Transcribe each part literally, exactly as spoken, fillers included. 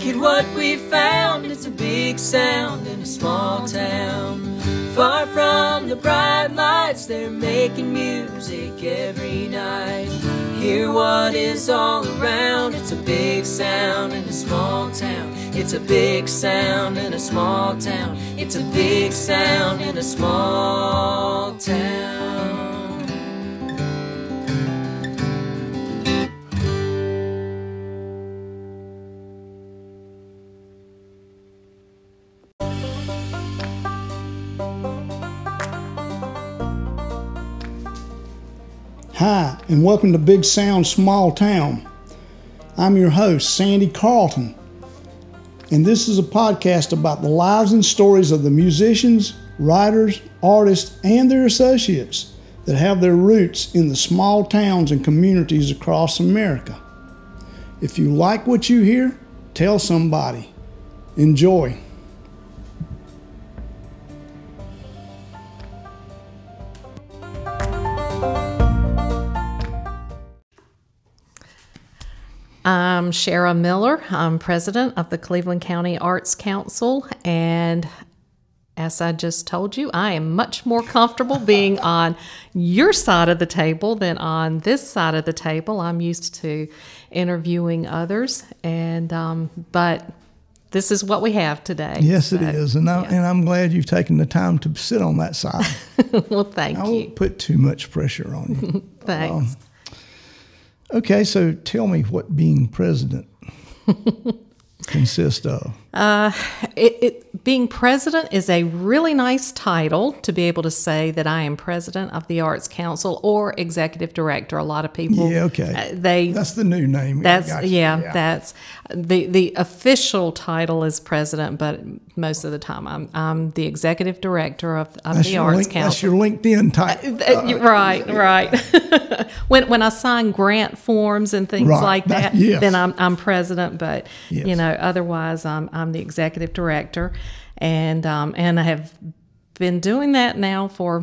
at what we found. It's a big sound in a small town. Far from the bright lights, they're making music every night. Hear what is all around. It's a big sound in a small town. It's a big sound in a small town. It's a big sound in a small town. Hi, and welcome to Big Sound Small Town. I'm your host, Sandy Carlton, and this is a podcast about the lives and stories of the musicians, writers, artists, and their associates that have their roots in the small towns and communities across America. If you like what you hear, tell somebody. Enjoy. I'm Shara Miller. I'm president of the Cleveland County Arts Council, and as I just told you, I am much more comfortable being on your side of the table than on this side of the table. I'm used to interviewing others, and um, but this is what we have today. Yes, so, it is, and, I, yeah. and I'm glad you've taken the time to sit on that side. Well, thank I you. won't put too much pressure on you. Thanks. Um, Okay, so tell me what being president consists of. Uh, it, it, being president is a really nice title to be able to say that I am president of the Arts Council or executive director. A lot of people, Yeah, okay. uh, they That's the new name. That's Gotcha. yeah, yeah. That's the the official title is president, but most of the time I'm I'm the executive director of, of That's the your Arts link, Council. That's your LinkedIn title. Uh, uh, right, right. when when I sign grant forms and things Right, like that- that, yes. then I'm I'm president. But Yes. you know, otherwise I'm I'm the executive director, and um and I have been doing that now for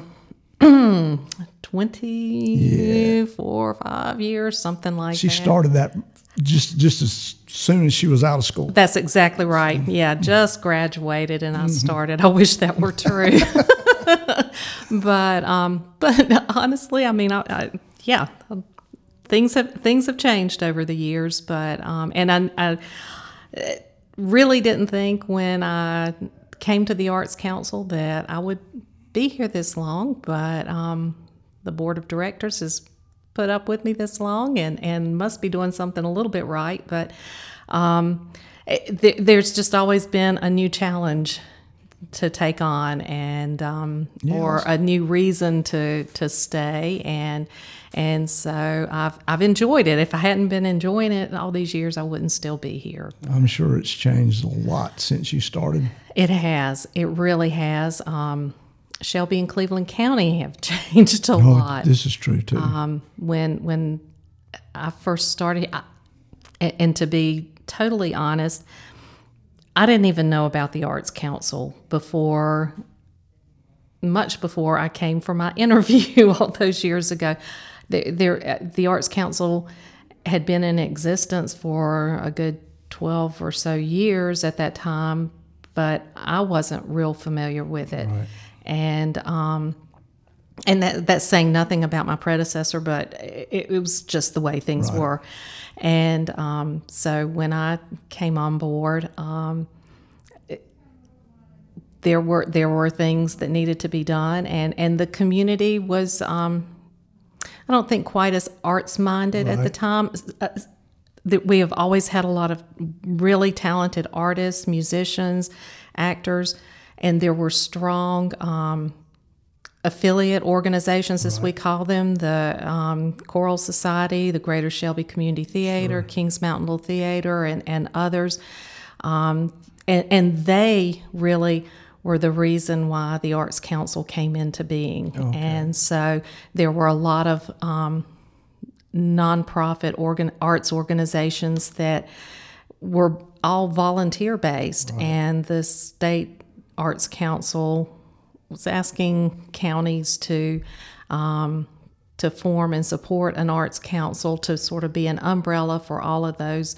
twenty-four, five years, something like She that. started that just just as soon as she was out of school. That's exactly right. Yeah, just graduated and I started. I wish that were true. but um, but honestly, I mean, I, I, yeah, things have things have changed over the years. But um, and I, I really didn't think when I came to the Arts Council that I would be here this long. But um, the board of directors has put up with me this long and, and must be doing something a little bit right. But um, th- there's just always been a new challenge to take on and um, Yes. or a new reason to to stay. And and so I've I've enjoyed it. If I hadn't been enjoying it all these years, I wouldn't still be here. I'm sure it's changed a lot since you started. It has. It really has. Um, Shelby and Cleveland County have changed a Oh, lot. this is true too. Um, when when I first started, I, and to be totally honest, I didn't even know about the Arts Council before, much before I came for my interview all those years ago. The, there, the Arts Council had been in existence for a good twelve or so years at that time, but I wasn't real familiar with it. Right. And um, and that that's saying nothing about my predecessor, but it, it was just the way things Right. were. And um, so when I came on board, um, it, there were there were things that needed to be done, and, and the community was um, I don't think quite as arts minded at the Right. time. Uh, that we have always had a lot of really talented artists, musicians, actors, and there were strong um, affiliate organizations, as we call them, the um, Choral Society, the Greater Shelby Community Theater, Kings Mountain Little Theater, and, and others. Um, and, and they really were the reason why the Arts Council came into being. Okay. And so there were a lot of um, nonprofit organ- arts organizations that were all volunteer-based, Right. and the state Arts Council was asking counties to um, to form and support an arts council to sort of be an umbrella for all of those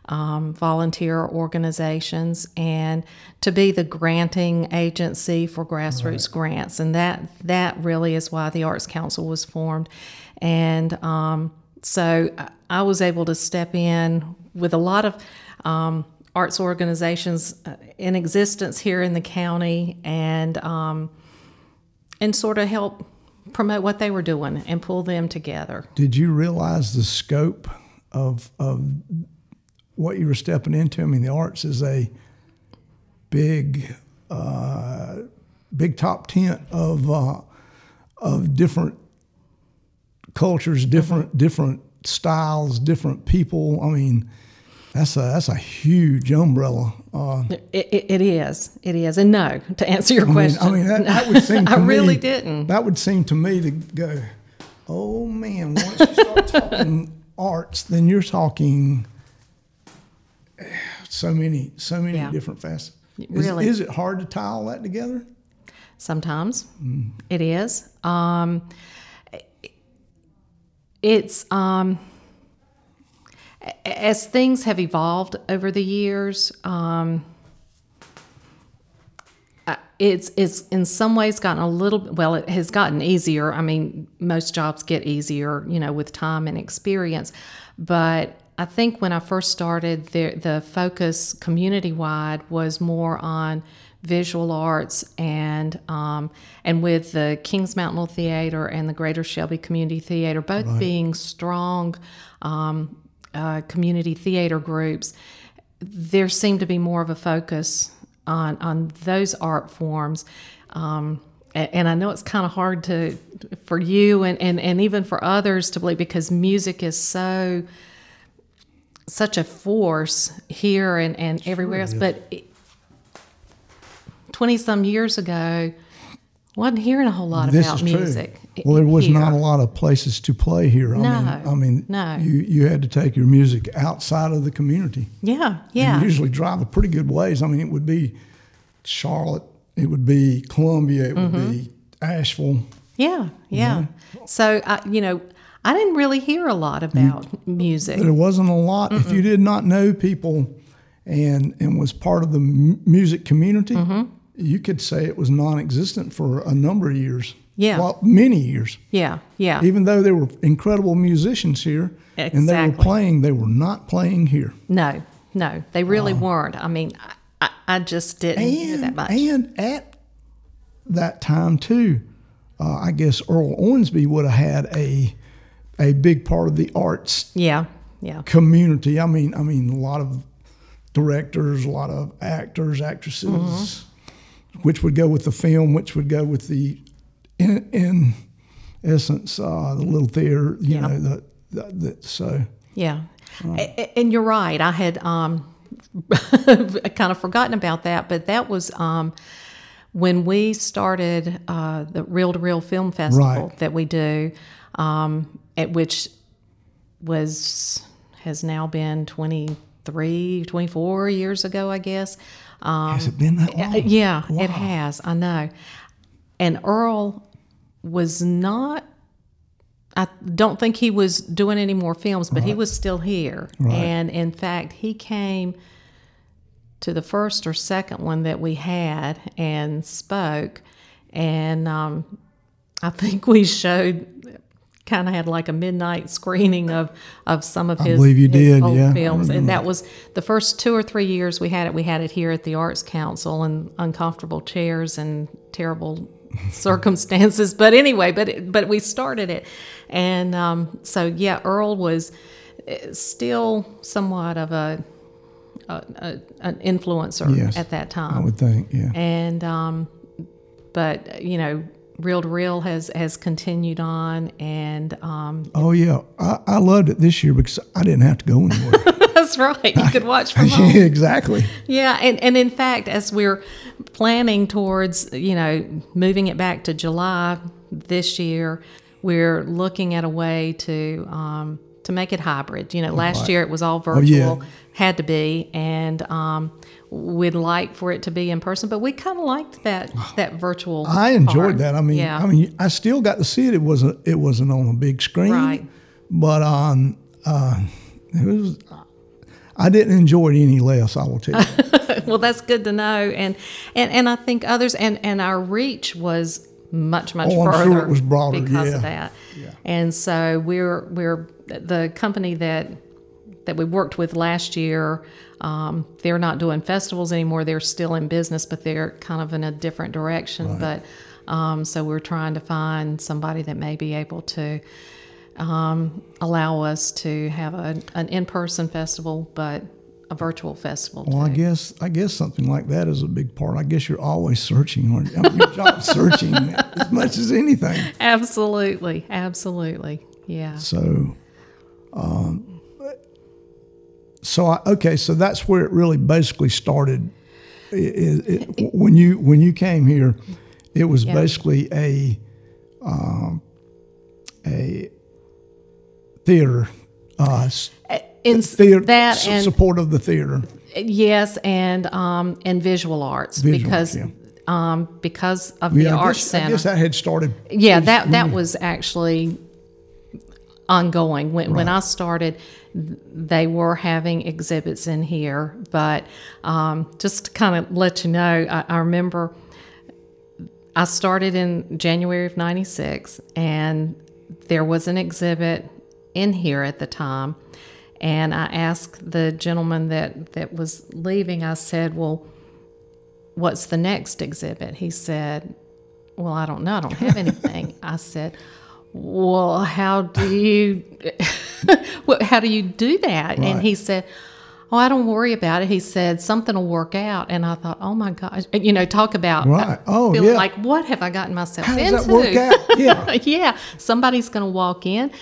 um, volunteer organizations, and to be the granting agency for grassroots right. grants. And that that really is why the Arts Council was formed. And um, so I was able to step in with a lot of um, arts organizations in existence here in the county, and um, and sort of help promote what they were doing and pull them together. Did you realize the scope of of what you were stepping into? I mean, the arts is a big, uh, big top tent of uh, of different cultures, different mm-hmm. different styles, different people. I mean, that's a that's a huge umbrella. Uh, it, it, it is, it is. And no, to answer your I question, mean, I mean that, that would seem. To I me, really didn't. That would seem to me to go, oh man, once you start talking arts, then you're talking so many, so many yeah. different facets. Really, is, is it hard to tie all that together? Sometimes mm. it is. Um, it's um, as things have evolved over the years. Um, It's it's in some ways gotten a little, well, it has gotten easier. I mean, most jobs get easier, you know, with time and experience. But I think when I first started, the, the focus community-wide was more on visual arts, and um, and with the Kings Mountain Theater and the Greater Shelby Community Theater, both right. being strong um, uh, community theater groups, there seemed to be more of a focus on on those art forms. Um, and, and I know it's kind of hard to for you and, and, and even for others to believe, because music is so such a force here and, and everywhere else. But twenty-some years ago, wasn't hearing a whole lot this about is music. True. Well, there was here. not a lot of places to play here. I no, mean, I mean, no. you, you had to take your music outside of the community. Yeah, yeah. And usually drive a pretty good ways. I mean, it would be Charlotte, it would be Columbia, it would mm-hmm. be Asheville. Yeah, yeah. You know? So, I, you know, I didn't really hear a lot about you, music. There wasn't a lot. Mm-mm. If you did not know people and and was part of the m- music community, mm-hmm. you could say it was non-existent for a number of years. Yeah. Well, many years. Yeah, yeah. Even though there were incredible musicians here, exactly. and they were playing, they were not playing here. No, no, they really uh, weren't. I mean, I, I just didn't and, hear that much. And at that time, too, uh, I guess Earl Owensby would have had a a big part of the arts yeah, yeah. community. I mean, I mean, a lot of directors, a lot of actors, actresses, mm-hmm. which would go with the film, which would go with the, in, in essence, uh, the little theater, you yeah. know, the, the, the so. Yeah. Uh, and you're right. I had um, kind of forgotten about that, but that was um, when we started uh, the Reel to Reel Film Festival right. that we do, um, at which was, has now been twenty-three, twenty-four years ago, I guess. Um, has it been that long? Yeah, wow. It has. I know. And Earl was not, I don't think he was doing any more films, but right. he was still here. Right. And in fact, he came to the first or second one that we had and spoke. And um, I think we showed, kind of had like a midnight screening of, of some of his, I believe you his did, old yeah. films. And that was the first two or three years we had it. We had it here at the Arts Council in uncomfortable chairs and terrible circumstances. But anyway, but it, but we started it. And um, so, yeah, Earl was still somewhat of a, a, a an influencer yes, at that time. I would think, yeah. And, um, but, you know, Reel to Reel has, has continued on, and um, oh yeah, I, I loved it this year because I didn't have to go anywhere. That's right, you could watch from home. Yeah, exactly. Yeah, and, and in fact, as we're planning towards, you know, moving it back to July this year, we're looking at a way to um, to make it hybrid. You know, last right. year it was all virtual, oh, yeah. had to be, and um, we'd like for it to be in person, but we kind of liked that that virtual. I enjoyed part. that. I mean, yeah. I mean, I still got to see it. It wasn't it wasn't on a big screen, right? But um, uh, it was. I didn't enjoy it any less, I will tell you. Well, that's good to know. And, and, and I think others, and, and our reach was much, much Oh, I'm further sure it was broader, because yeah. of that. Yeah. And so we're, we're the company that, that we worked with last year, um, they're not doing festivals anymore. They're still in business, but they're kind of in a different direction. Right. But um, so we're trying to find somebody that may be able to um, allow us to have a, an in-person festival, but a virtual festival. Well, I too. guess I guess something like that is a big part. I guess you're always searching. Aren't you? I mean, your job's searching as much as anything. Absolutely, absolutely, yeah. So, um, so I, okay, so that's where it really basically started. It, it, it, when you when you came here, it was Yeah. basically a um, a theater. Uh, In theater that s- and support of the theater. yes, and um, and visual arts Visual because arts, um, because of the Yeah, I arts guess, I center. guess that had started. Yeah, that when that you- was actually ongoing. When when I started, th- they were having exhibits in here, but um, just to kind of let you know, I, I remember I started in January of ninety-six, and there was an exhibit in here at the time. And I asked the gentleman that, that was leaving, I said, well, what's the next exhibit? He said, well, I don't know. I don't have anything. I said, well, how do you, what- how do you do that? Right. And he said, oh, I don't worry about it. He said, something will work out. And I thought, oh my gosh, you know, talk about Right. Oh, feeling yeah. like, what have I gotten myself How into? does that work out? Yeah. Yeah, somebody's going to walk in.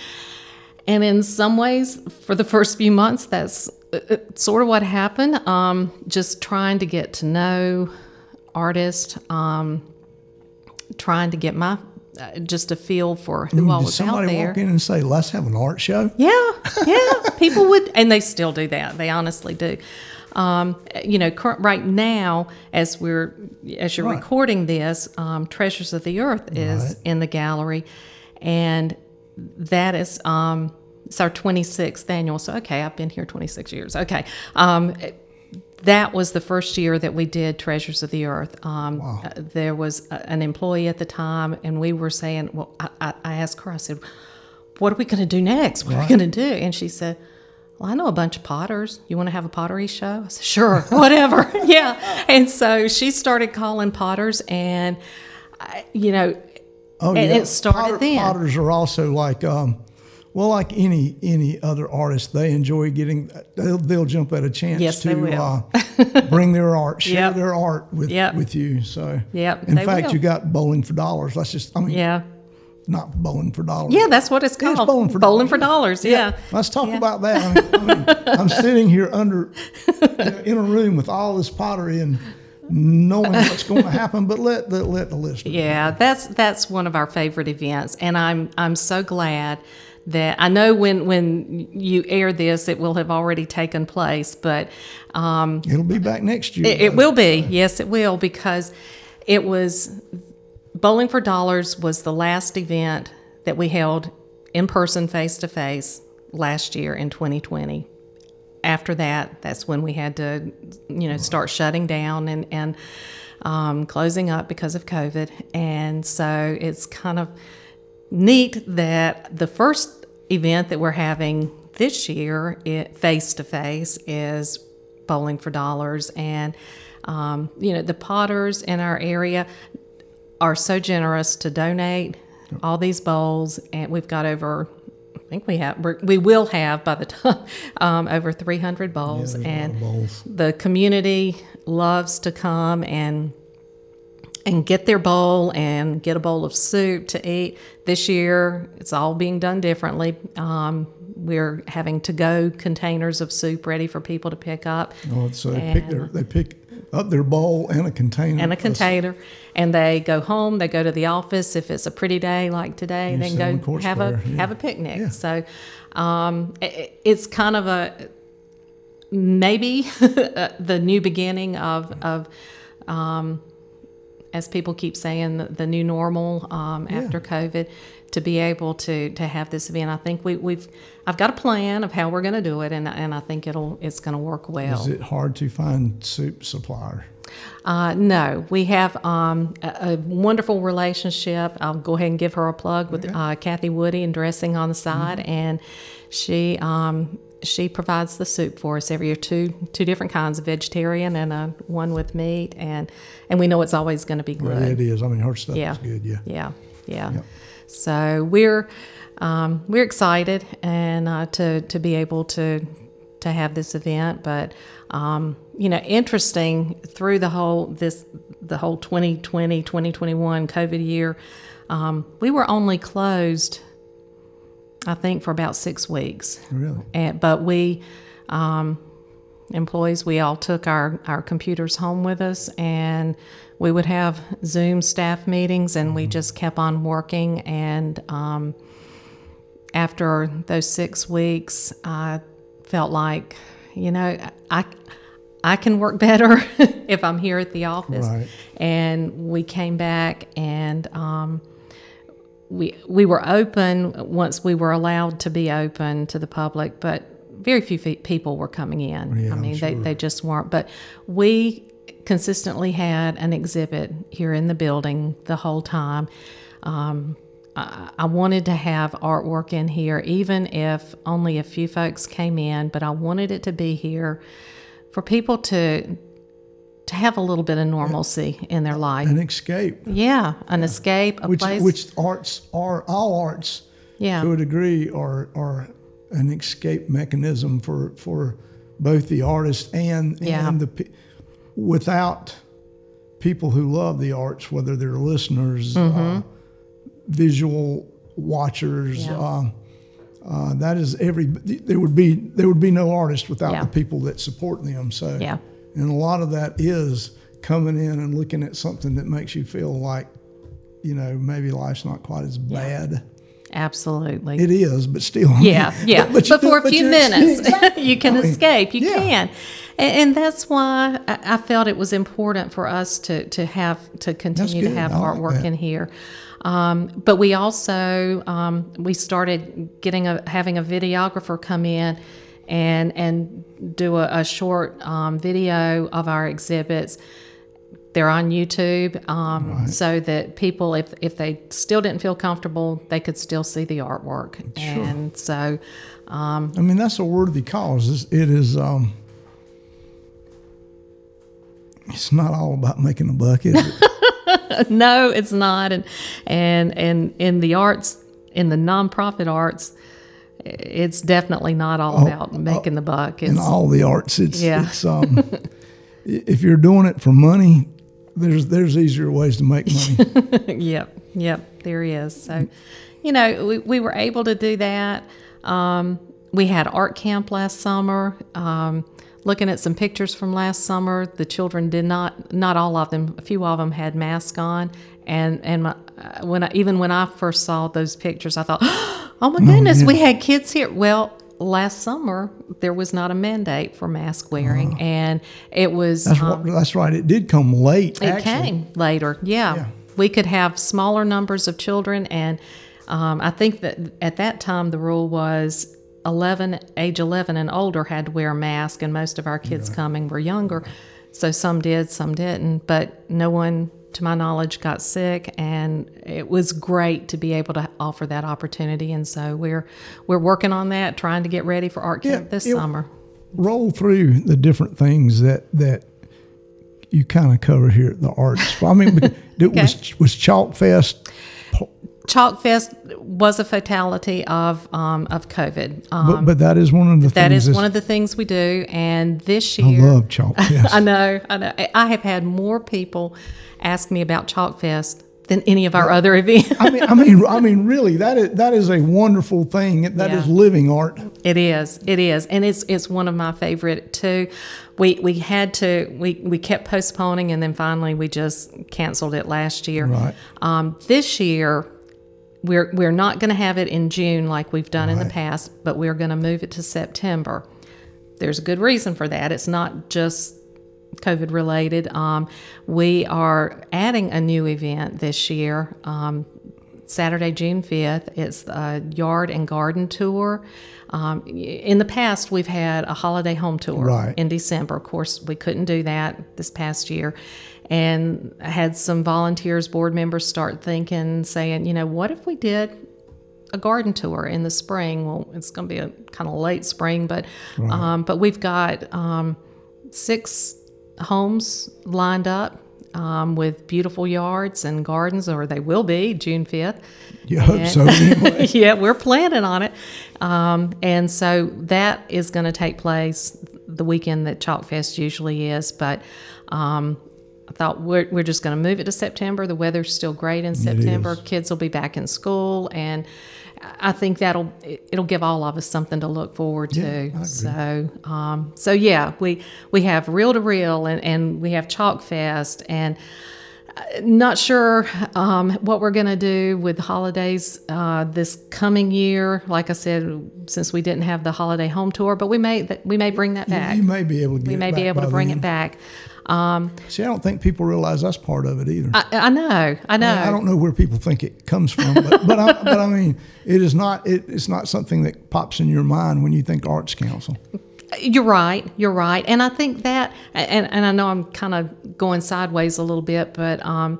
And in some ways, for the first few months, that's uh, sort of what happened. Um, just trying to get to know artists, um, trying to get my, uh, just a feel for who all Did was somebody out there. walk in and say, let's have an art show? Yeah, yeah. People would, and they still do that. They honestly do. Um, you know, cur- right now, as we're as you're Right. recording this, um, Treasures of the Earth is Right. in the gallery, and that is um, it's our twenty-sixth annual. So okay, I've been here twenty-six years. Okay. Um, that was the first year that we did Treasures of the Earth. Um, uh, there was a, an employee at the time, and we were saying, well, I, I, I asked her, I said, what are we going to do next? What are we going to do? And she said, well, I know a bunch of potters. You want to have a pottery show? I said, sure, whatever. Yeah. And so she started calling potters, and, I, you know, Oh, and yeah. it started Potter- then. Potters are also like, um, well, like any any other artist, they enjoy getting, they'll, they'll jump at a chance Yes, to they will. uh, bring their art, share Yep. their art with Yep. with you. So, Yep, in they fact, will. you got Bowling for Dollars. Let's just, I mean, Yeah. not Bowling for Dollars. Yeah, that's what it's Yeah, called. it's Bowling for Bowling Dollars. for dollars. Yeah. Let's talk Yeah. about that. I mean, I mean, I'm sitting here under you know, in a room with all this pottery and knowing what's going to happen, but let the let the listener. Yeah, that's that's one of our favorite events, and I'm I'm so glad that I know when when you air this, it will have already taken place, but um, It'll be back next year. it, it will be. Yes, it will, because it was Bowling for Dollars was the last event that we held in person, face to face, last year in twenty twenty. After that, that's when we had to, you know, start shutting down and, and um, closing up because of COVID. And so it's kind of neat that the first event that we're having this year, it, face-to-face, is Bowling for Dollars. And, um, you know, the potters in our area are so generous to donate all these bowls. And we've got over... I think we have, we're, we will have by the time, um, over three hundred bowls. there's a lot And of bowls. the community loves to come and and get their bowl and get a bowl of soup to eat. This year, it's all being done differently. Um, we're having to-go containers of soup ready for people to pick up. Oh, so they pick their they pick up their bowl and a container. And a container, and they go home. They go to the office if it's a pretty day like today. You're They selling can go court have a square, yeah. have a picnic. Yeah. So um, it, it's kind of a maybe the new beginning of of um, as people keep saying, the, the new normal um, after COVID. to be able to to have this event. I think we, we've I've got a plan of how we're going to do it, and and I think it'll it's going to work well. Is it hard to find soup suppliers? Uh, no, we have um, a, a wonderful relationship. I'll go ahead and give her a plug with Okay. uh, Kathy Woody and Dressing on the Side, Mm-hmm. and she um, she provides the soup for us every year. Two two different kinds of vegetarian and uh, one with meat, and and we know it's always going to be good. Well, it is. I mean, her stuff Yeah. is good. Yeah. Yeah, yeah. Yep. So we're um, we're excited and uh, to to be able to to have this event, but um, you know, interesting through the whole this the whole twenty twenty, twenty twenty-one COVID year, um, we were only closed, I think, for about six weeks. Really? And, but we, um, employees, we all took our, our computers home with us, and we would have Zoom staff meetings, and we just kept on working. And um, after those six weeks, I felt like, you know, I, I can work better if I'm here at the office. Right. And we came back, and um, we we were open once we were allowed to be open to the public, but very few fe- people were coming in. Yeah, I I'm mean, they, sure. they just weren't. But we consistently had an exhibit here in the building the whole time. Um, I, I wanted to have artwork in here, even if only a few folks came in, but I wanted it to be here for people to to have a little bit of normalcy in their life. An escape, Yeah, an escape, a which place. which arts are all arts yeah, to a degree are are an escape mechanism for for both the artist and Yeah. and the pe- without people who love the arts, whether they're listeners, uh, visual watchers. Yeah. Um, uh, that is every. There would be there would be no artist without Yeah. the people that support them. So Yeah. and a lot of that is coming in and looking at something that makes you feel like, you know, maybe life's not quite as bad. absolutely. It is, but still. Yeah, yeah. But, But, you do- for a but few you- minutes, exactly. you can I mean, escape. You yeah. can, and, and that's why I, I felt it was important for us to to have to continue to good. have I like artwork that. in here. Um, but we also um, we started getting a having a videographer come in and and do a, a short um, video of our exhibits. They're on YouTube, um, so that people, if if they still didn't feel comfortable, they could still see the artwork. Sure. And so, um, I mean, that's a worthy cause. It's- It is. Um, it's not all about making a buck, is it? no, it's not. And and and in the arts, in the nonprofit arts, it's definitely not all about making the buck. It's, In all the arts, it's. Yeah. It's. Um, if you're doing it for money, there's there's easier ways to make money. Yep, yep, there is. So, you know, we, we were able to do that. Um, we had art camp last summer. Um, looking at some pictures from last summer, the children did not, not all of them, a few of them had masks on. And and my, uh, when I, even when I first saw those pictures, I thought, oh my goodness, yeah. we had kids here. Well, last summer there was not a mandate for mask wearing, and it was. That's um, what, that's right. It did come late. it actually. came later, yeah. Yeah. We could have smaller numbers of children, and um, I think that at that time the rule was eleven, age eleven and older had to wear a mask, and most of our kids coming were younger. So some did, some didn't, but no one, to my knowledge, got sick, and it was great to be able to offer that opportunity. And so we're we're working on that, trying to get ready for art camp Yeah, this it- summer. Roll through the different things that that you kind of cover here at the arts. I mean, it was was Chalk Fest. Chalk Fest was a fatality of um, of COVID. Um, But, but that is one of the that things. is one of the things we do. And this I year, love Chalk Fest. I know, I know. I have had more people ask me about Chalk Fest than any of our other events. I mean, I mean, I mean, really, that is that is a wonderful thing. That is Yeah. living art. It is. It is, and it's it's one of my favorite too. We we had to we we kept postponing, and then finally we just canceled it last year. Right. Um, this year, we're we're not going to have it in June like we've done in the Right. past, but we're going to move it to September. There's a good reason for that. It's not just COVID related. Um, we are adding a new event this year. Um, Saturday, June fifth. It's a yard and garden tour. Um, in the past, we've had a holiday home tour Right. in December. Of course, we couldn't do that this past year. And I had some volunteers, board members start thinking, saying, you know, what if we did a garden tour in the spring? Well, it's going to be a kind of late spring, but Right. um, but we've got um, six homes lined up um, with beautiful yards and gardens, or they will be June fifth. You hope so anyway. Yeah, we're planning on it. Um, and so that is going to take place the weekend that Chalk Fest usually is. But um, I thought we're, we're just going to move it to September. The weather's still great in September. is. Kids will be back in school. And I think that'll it'll give all of us something to look forward to. Yeah, I agree. So um, so yeah, we we have Reel to Reel and, and we have Chalk Fest, and not sure um, what we're going to do with holidays uh, this coming year. Like I said, since we didn't have the holiday home tour, but we may we may bring that You- back. You may be able to get we may it be back able to by bring then. it back. Um, See, I don't think people realize that's part of it either. I, I know, I know. I, mean, I don't know where people think it comes from, but but I, but I mean, it is not. It, it's not something that pops in your mind when you think Arts Council. You're right. You're right. And I think that, and, and I know I'm kind of going sideways a little bit, but um,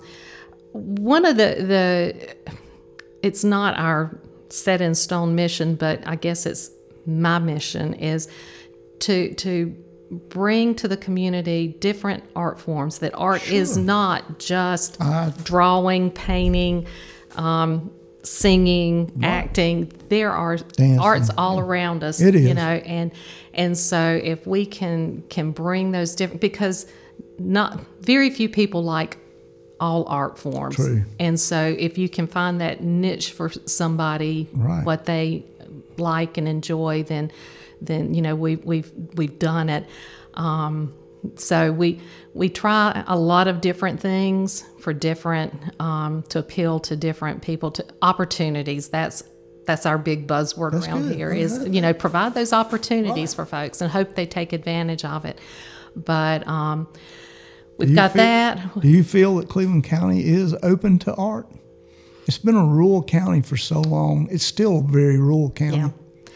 one of the, the, it's not our set in stone mission, but I guess it's my mission is to, to bring to the community different art forms, that art is not just I- drawing, painting, um, singing, acting. There are Dancing. arts all around us. It You is. know, and and so if we can can bring those different, because not very few people like all art forms. True. And so if you can find that niche for somebody, Right. what they like and enjoy, then then you know we we've we've done it. Um, so we we try a lot of different things for different um, to appeal to different people, to opportunities. That's that's our big buzzword That's around good. here That's is good. you know provide those opportunities for folks and hope they take advantage of it. But um, we've Do you got feel- that. Do you feel that Cleveland County is open to art? It's been a rural county for so long. It's still a very rural county. Yeah.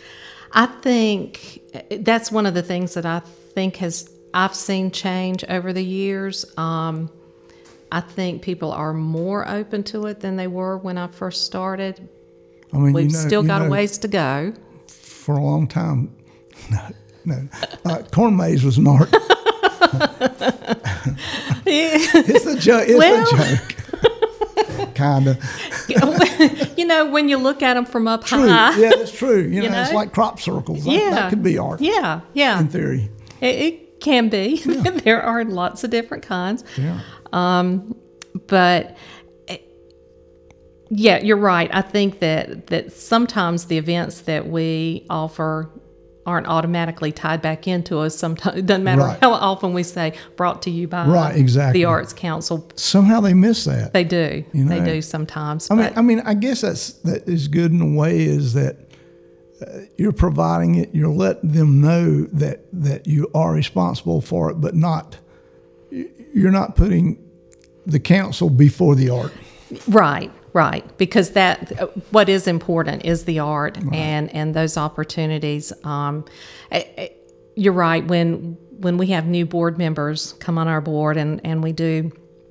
I think that's one of the things that I think has I've seen change over the years. Um, I think people are more open to it than they were when I first started. I mean, We've you know, still you got know, a ways to go. for a long time. No, no. Uh, corn maze was an art. It's a joke. It's Well- a joke. kind of. You know, when you look at them from up True. high. Yeah, that's true. You, know, You it's know? like crop circles. That, Yeah. that could be art Yeah, yeah. in theory. It, it can be. There are lots of different kinds. Yeah. But eh, yeah, you're right. I think that that sometimes the events that we offer aren't automatically tied back into us. Sometimes it doesn't matter Right. how often we say brought to you by Right, exactly. the Arts Council. Somehow they miss that. They do. You They know. do sometimes. I mean, but I mean, I guess that's that is good in a way. Is that uh, you're providing it. You're letting them know that that you are responsible for it, but not. You're not putting the council before the art. right, right, because that uh, what is important is the art and and those opportunities. Um, eh, eh, you're right. When when we have new board members come on our board and and we do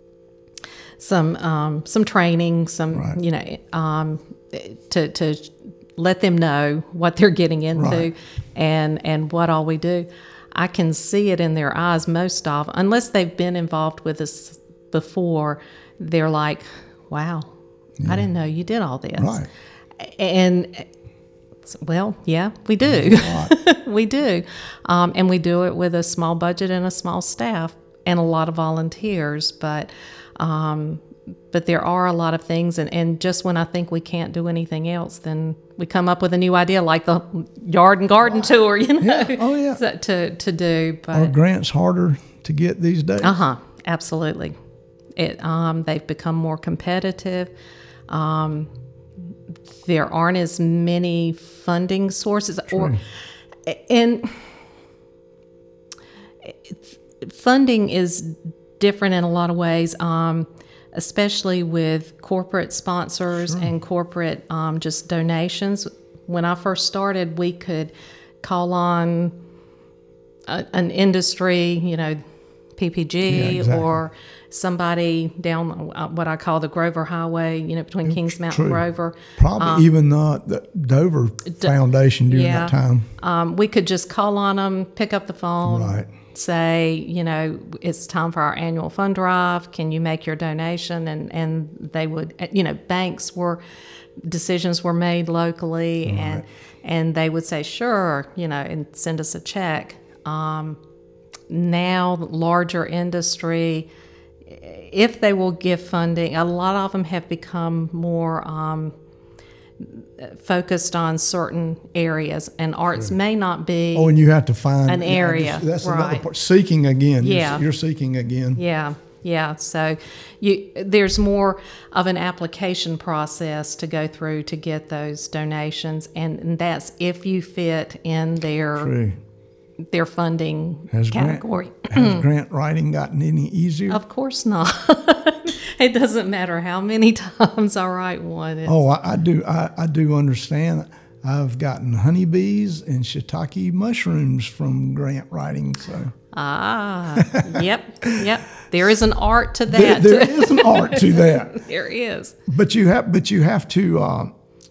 some um, some training, some Right. you know um, to to let them know what they're getting into Right. and and what all we do. I can see it in their eyes most of, unless they've been involved with us before. They're like, "Wow, I didn't know you did all this." Right. And well, yeah, we do. We do. Um, and we do it with a small budget and a small staff and a lot of volunteers. But um, but there are a lot of things. And, and just when I think we can't do anything else, then we come up with a new idea like the yard and garden tour, you know, Yeah. Oh, yeah. so- to, to do. Are But grants harder to get these days? uh-huh, absolutely. It um, they've become more competitive. Um, there aren't as many funding sources, or and funding is different in a lot of ways. Um, especially with corporate sponsors and corporate um, just donations. When I first started, we could call on a, an industry, you know, P P G Yeah, exactly. or somebody down uh, what I call the Grover Highway, you know, between Kings Mountain True. and Grover. Probably even the, the Dover Foundation during yeah. that time. Um, we could just call on them, pick up the phone, Right. say, you know, it's time for our annual fund drive. Can you make your donation? And, and they would, you know, banks were, decisions were made locally, Right. and and they would say, sure, you know, and send us a check. Um, now, larger industry, if they will give funding, a lot of them have become more um, focused on certain areas, and arts may not be. Oh, and you have to find An you know, area, just- that's another right. part. Seeking again. You're- Yeah. You're, seeking again. Yeah, yeah. So you there's more of an application process to go through to get those donations, and, and that's if you fit in their True. their funding Has category. grant, has grant writing gotten any easier? Of course not. It doesn't matter how many times I write one. It's, Oh, I, I do. I, I do understand. I've gotten honeybees and shiitake mushrooms from grant writing. So ah, yep, yep. There is an art to there, that. there is an art to that. There is. But you have, but you have to uh,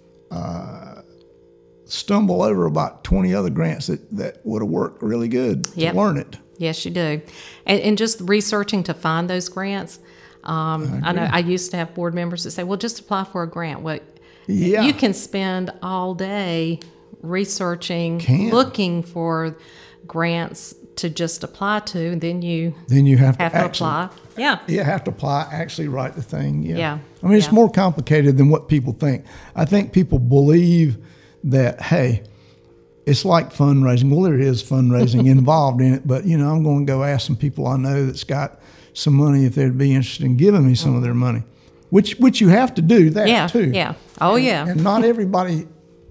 uh, stumble over about twenty other grants that, that would have worked really good Yep. to learn it. Yes, you do. And, and just researching to find those grants. Um, I, I know I used to have board members that say, well, just apply for a grant. Well, Yeah. you can spend all day researching, Can. looking for grants to just apply to, and then you Then you have to have to actually, apply. Yeah. You have to apply, actually write the thing. Yeah. Yeah. I mean, it's Yeah. more complicated than what people think. I think people believe that, hey, it's like fundraising. Well, there is fundraising involved in it, but, you know, I'm going to go ask some people I know that's got some money if they'd be interested in giving me some of their money, which which you have to do that Yeah. too. Yeah. Oh, yeah. And not everybody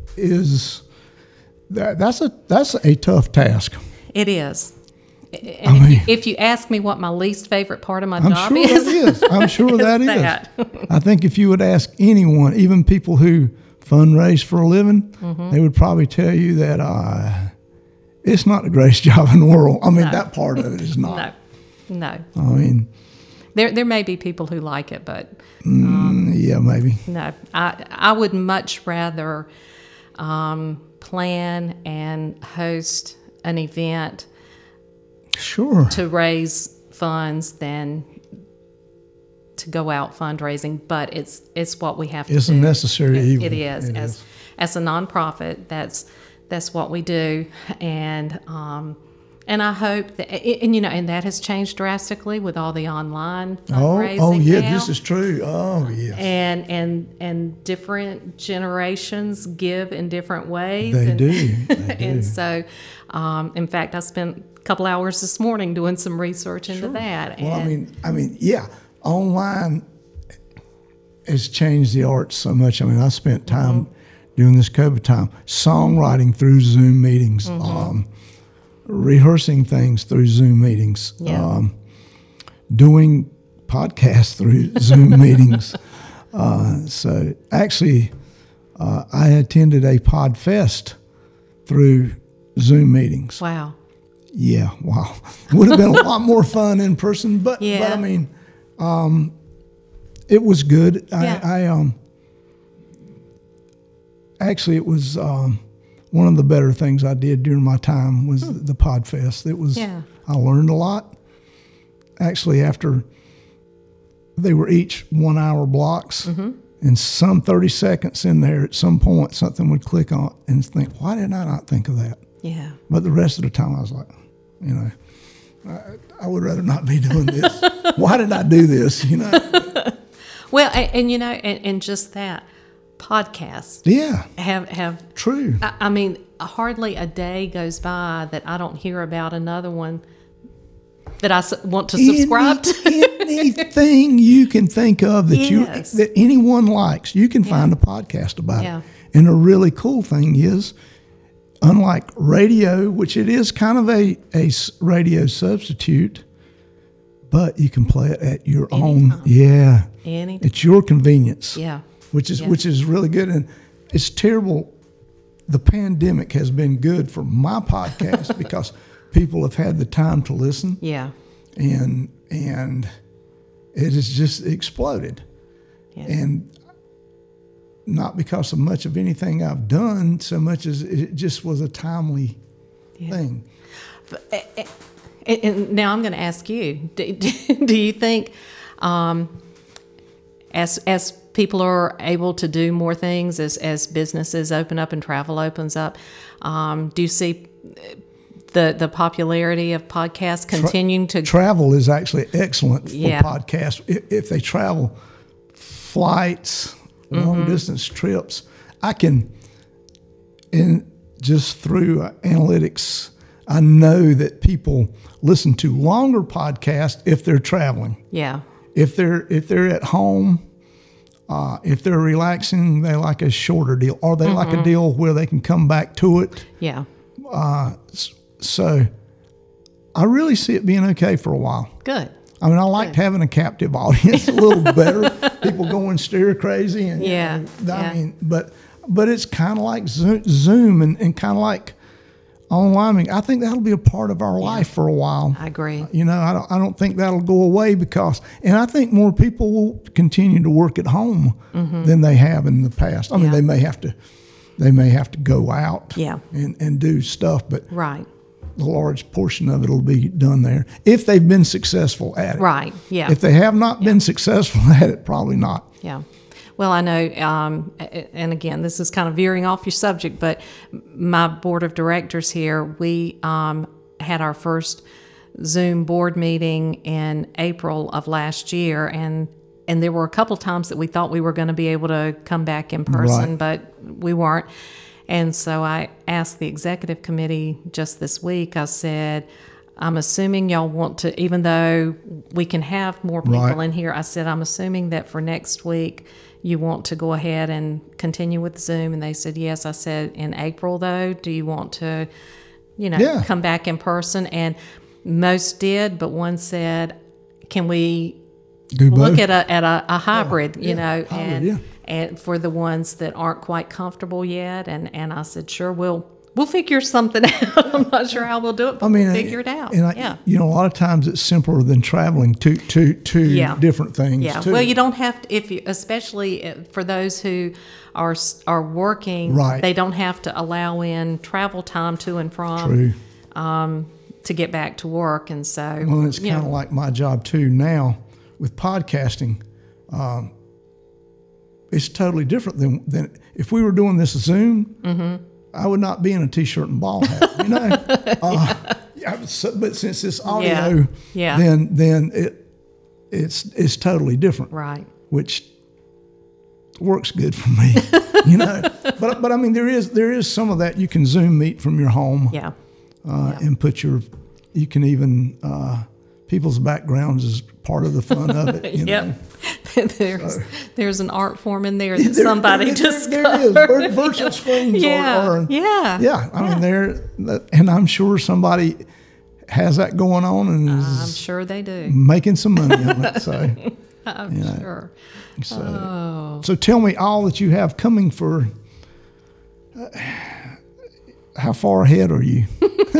is, that, that's a that's a tough task. It is. And if, mean- you, if you ask me what my least favorite part of my I'm job sure is, that is. I'm sure that is. that. I think if you would ask anyone, even people who fundraise for a living, Mm-hmm. they would probably tell you that uh, it's not the greatest job in the world. I mean, No. that part of it is not. no, no. I mean, There, there may be people who like it, but yeah, maybe. no. I, I would much rather um, plan and host an event Sure. to raise funds than to go out fundraising. But it's it's what we have to It's do. a necessary It- evil. It is. It as is. as a nonprofit, that's that's what we do, and um, and I hope that and you know, and that has changed drastically with all the online Oh, fundraising oh yeah, now. this is true. Oh, yeah. and and and different generations give in different ways. They and, do. They do. and so, um, in fact, I spent a couple hours this morning doing some research into that. Well, I and- mean, I mean, yeah, online has changed the arts so much. I mean, I spent time Mm-hmm. during this COVID time songwriting through Zoom meetings, Mm-hmm. um, rehearsing things through Zoom meetings, Yeah. um, doing podcasts through Zoom meetings. Uh, so actually, uh, I attended a PodFest through Zoom meetings. wow. Yeah, wow. It would have been a lot more fun in person, but, but Yeah. I mean, um, it was good. Yeah. I, I um, actually, it was um, one of the better things I did during my time was the, the PodFest. It was, Yeah. I learned a lot. Actually, after they were each one hour blocks, and some thirty seconds in there, at some point, something would click on and think, why did I not think of that? Yeah. But the rest of the time, I was like, you know, I, I would rather not be doing this. Why did I do this? You know? Well, and, and you know, and, and just that podcasts Yeah, have have. true. I, I mean, hardly a day goes by that I don't hear about another one that I s- want to subscribe to. Any, anything you can think of that Yes. you that anyone likes, you can find a podcast about Yeah. it. And the really cool thing is, unlike radio, which it is kind of a, a s- radio substitute, but you can play it at your Anytime. own. Yeah, Any, it's your convenience. yeah. which is Yeah. which is really good, and it's terrible. The pandemic has been good for my podcast because people have had the time to listen, Yeah. and and it has just exploded, Yeah. and not because of much of anything I've done, so much as it just was a timely Yeah. thing. And, and now I'm going to ask you: Do, do you think, um, as as people are able to do more things, as as businesses open up and travel opens up, um, do you see the the popularity of podcasts continuing to? Travel is actually excellent for Yeah. podcasts. If, if they travel, flights, long Mm-hmm. distance trips, I can, in just through uh, analytics, I know that people listen to longer podcasts if they're traveling. Yeah. If they're if they're at home, uh, if they're relaxing, they like a shorter deal, or they like Mm-hmm. a deal where they can come back to it. Yeah. So, I really see it being okay for a while. Good. I mean, I liked having a captive audience a little better. People going stir crazy, and Yeah, you know, I yeah. mean, but but it's kind of like Zo- Zoom and, and kind of like online. I think that'll be a part of our life for a while. I agree. You know, I don't I don't think that'll go away because, and I think more people will continue to work at home than they have in the past. I mean, Mm-hmm. Yeah. they may have to they may have to go out Yeah. and and do stuff, but Right. a large portion of it will be done there if they've been successful at it. Right. Yeah. If they have not been successful at it, probably not. Yeah. Well, I know, um, a- and again, this is kind of veering off your subject, but my board of directors here, we um, had our first Zoom board meeting in April of last year, and and there were a couple times that we thought we were going to be able to come back in person, Right. but we weren't. And so I asked the executive committee just this week, I said, I'm assuming y'all want to, even though we can have more people Right. in here, I said, I'm assuming that for next week you want to go ahead and continue with Zoom. And they said, yes. I said, in April, though, do you want to, you know, Yeah. come back in person? And most did, but one said, can we Do both. look at a at a, a hybrid, you yeah, know, hybrid, and yeah. and for the ones that aren't quite comfortable yet, and and I said, sure, we'll we'll figure something out. I'm not sure how we'll do it, but I mean, we'll figure it out. And I, yeah, you know, a lot of times it's simpler than traveling to to to Yeah. different things. yeah. too. Well, you don't have to, if you, especially uh, for those who are s- are working, Right. they don't have to allow in travel time to and from True. to get back to work, and so Well, it's you kind of know, like my job too now with podcasting. Um, it's totally different than than if we were doing this Zoom. Mm-hmm. I would not be in a t-shirt and ball hat, you know. uh, yeah, so, but since it's audio, Yeah. Yeah. then then it it's it's totally different, right. which works good for me, you know. But but I mean, there is there is some of that. You can Zoom meet from your home, Yeah, uh, and put your. You can even uh, people's backgrounds is part of the fun of it. You know? Yep. there's there's an art form in there that There- somebody there, discovered. there is. Vir- virtual screens Yeah, are, are yeah, yeah. I mean, they're and I'm sure somebody has that going on and is I'm sure they do. making some money on it. So, I'm you know. sure. so, Oh. so tell me all that you have coming for. Uh, how far ahead are you?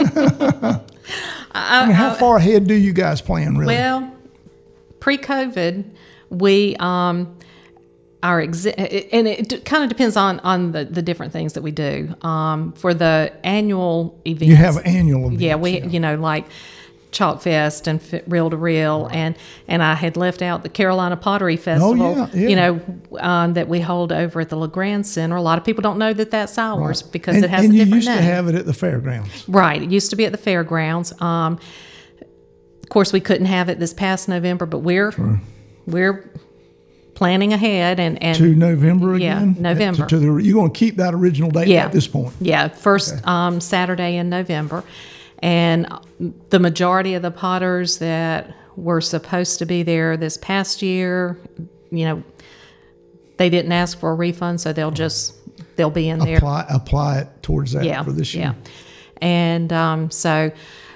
I mean, how far ahead do you guys plan, really? Well, pre-COVID, we um, our exi- and it d- kind of depends on on the, the different things that we do. Um, for the annual events, you have annual events. yeah, we you know like Chalk Fest and F- Reel to Reel, and and I had left out the Carolina Pottery Festival. Oh, yeah, yeah. You know um, that we hold over at the LeGrand Center. A lot of people don't know that that's ours because and, it has and a you different used name. to have it at the fairgrounds. Right. It used to be at the fairgrounds. Um, of course, we couldn't have it this past November, but we're we're planning ahead and and To November Yeah, again? November. To, to the, you're going to keep that original date Yeah. at this point? yeah, first um, Saturday in November, and the majority of the potters that were supposed to be there this past year, you know, they didn't ask for a refund, so they'll just they'll be in there. Apply, apply it towards that yeah, for this yeah. year. And um, so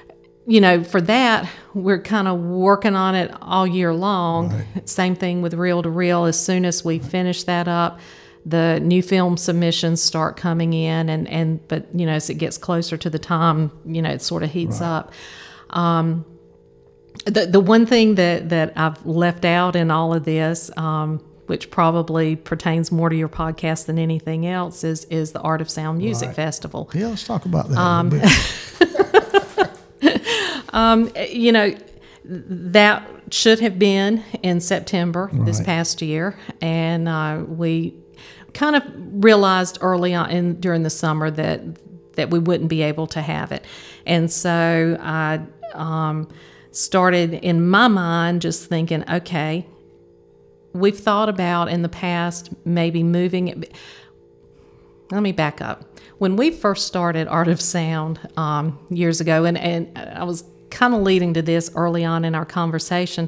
you know, for that, we're kind of working on it all year long. Right. Same thing with Reel to Reel. As soon as we finish that up, the new film submissions start coming in, and, and but, you know, as it gets closer to the time, you know, it sort of heats Right. up. Um, the the one thing that, that I've left out in all of this, um, which probably pertains more to your podcast than anything else, is is the Art of Sound Music Right. Festival. Yeah, let's talk about that Um, a little bit. Um, you know, that should have been in September this Right. past year, and uh, we kind of realized early on in, during the summer that that we wouldn't be able to have it, and so I um, started in my mind just thinking, okay, we've thought about in the past maybe moving it. Let me back up. When we first started Art of Sound um, years ago, and, and I was kind of leading to this early on in our conversation,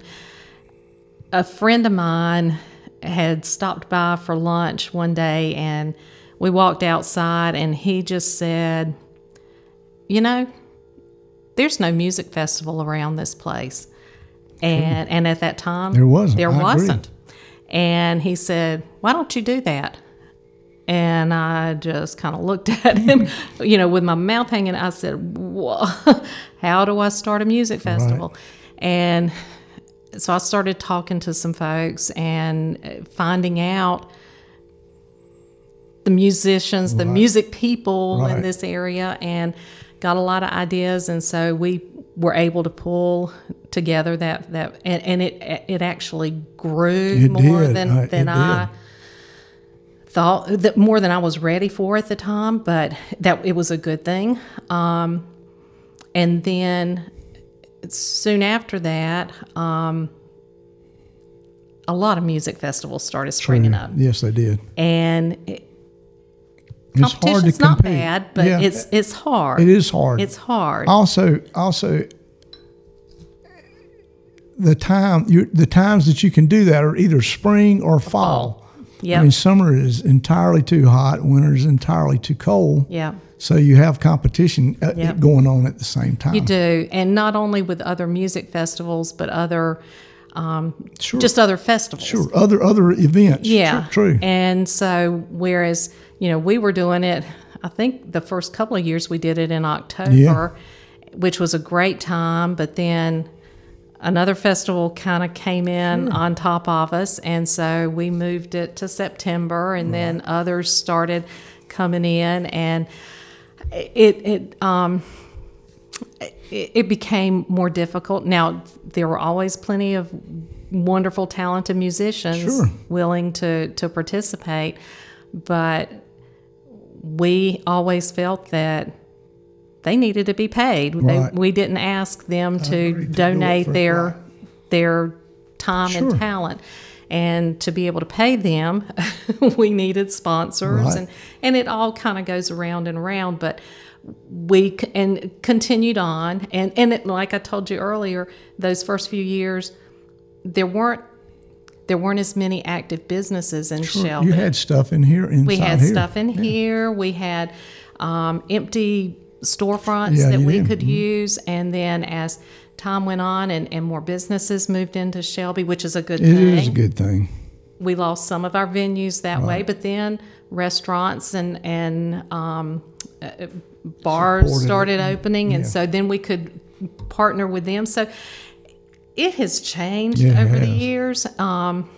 a friend of mine had stopped by for lunch one day, and we walked outside, and he just said, you know, there's no music festival around this place. And, and at that time, There wasn't. There I agree. wasn't. And he said, why don't you do that? And I just kind of looked at him, you know, with my mouth hanging. I said, Whoa, how do I start a music festival? Right. And so I started talking to some folks and finding out the musicians, the Right. music people in Right. this area, and got a lot of ideas. And so we were able to pull together that, that and, and it it actually grew It more did. than, I- than it I did. thought, that more than I was ready for at the time, but that it was a good thing. Um, and then soon after that, um, a lot of music festivals started springing True. up, Yes, they did. and it, It's hard to competition's not compete. bad, but Yeah, it's it's hard. it is hard. It's hard. Also, also, the time you the times that you can do that are either spring or fall. Yep. I mean, summer is entirely too hot. Winter is entirely too cold. Yeah. So you have competition uh, Yep. going on at the same time. You do, and not only with other music festivals, but other, um, Sure. just other festivals. Sure. Other other events. Yeah. True. true. And so, whereas, you know, we were doing it, I think the first couple of years we did it in October, Yeah. which was a great time, but then another festival kind of came in on top of us. And so we moved it to September, and then others started coming in, and it, it, um, it, it became more difficult. Now, there were always plenty of wonderful, talented musicians Sure. willing to, to participate, but we always felt that they needed to be paid. Right. They, we didn't ask them to agree, to do it donate for- their right. their time Sure. and talent. And to be able to pay them, we needed sponsors, Right. and, and it all kind of goes around and around. But we c- and continued on, and and it, like I told you earlier, those first few years, there weren't there weren't as many active businesses in Shelby. You had stuff in here inside We had here. stuff in here. We had um, empty storefronts Yeah, that you we did. could Mhm. use. And then as time went on and, and more businesses moved into Shelby, which is a good It thing. is a good thing. We lost some of our venues that way, but then restaurants and, and um, uh, bars Supported it. started opening. And Yeah. so then we could partner with them. So it has changed Yeah, it over the has. years. Um,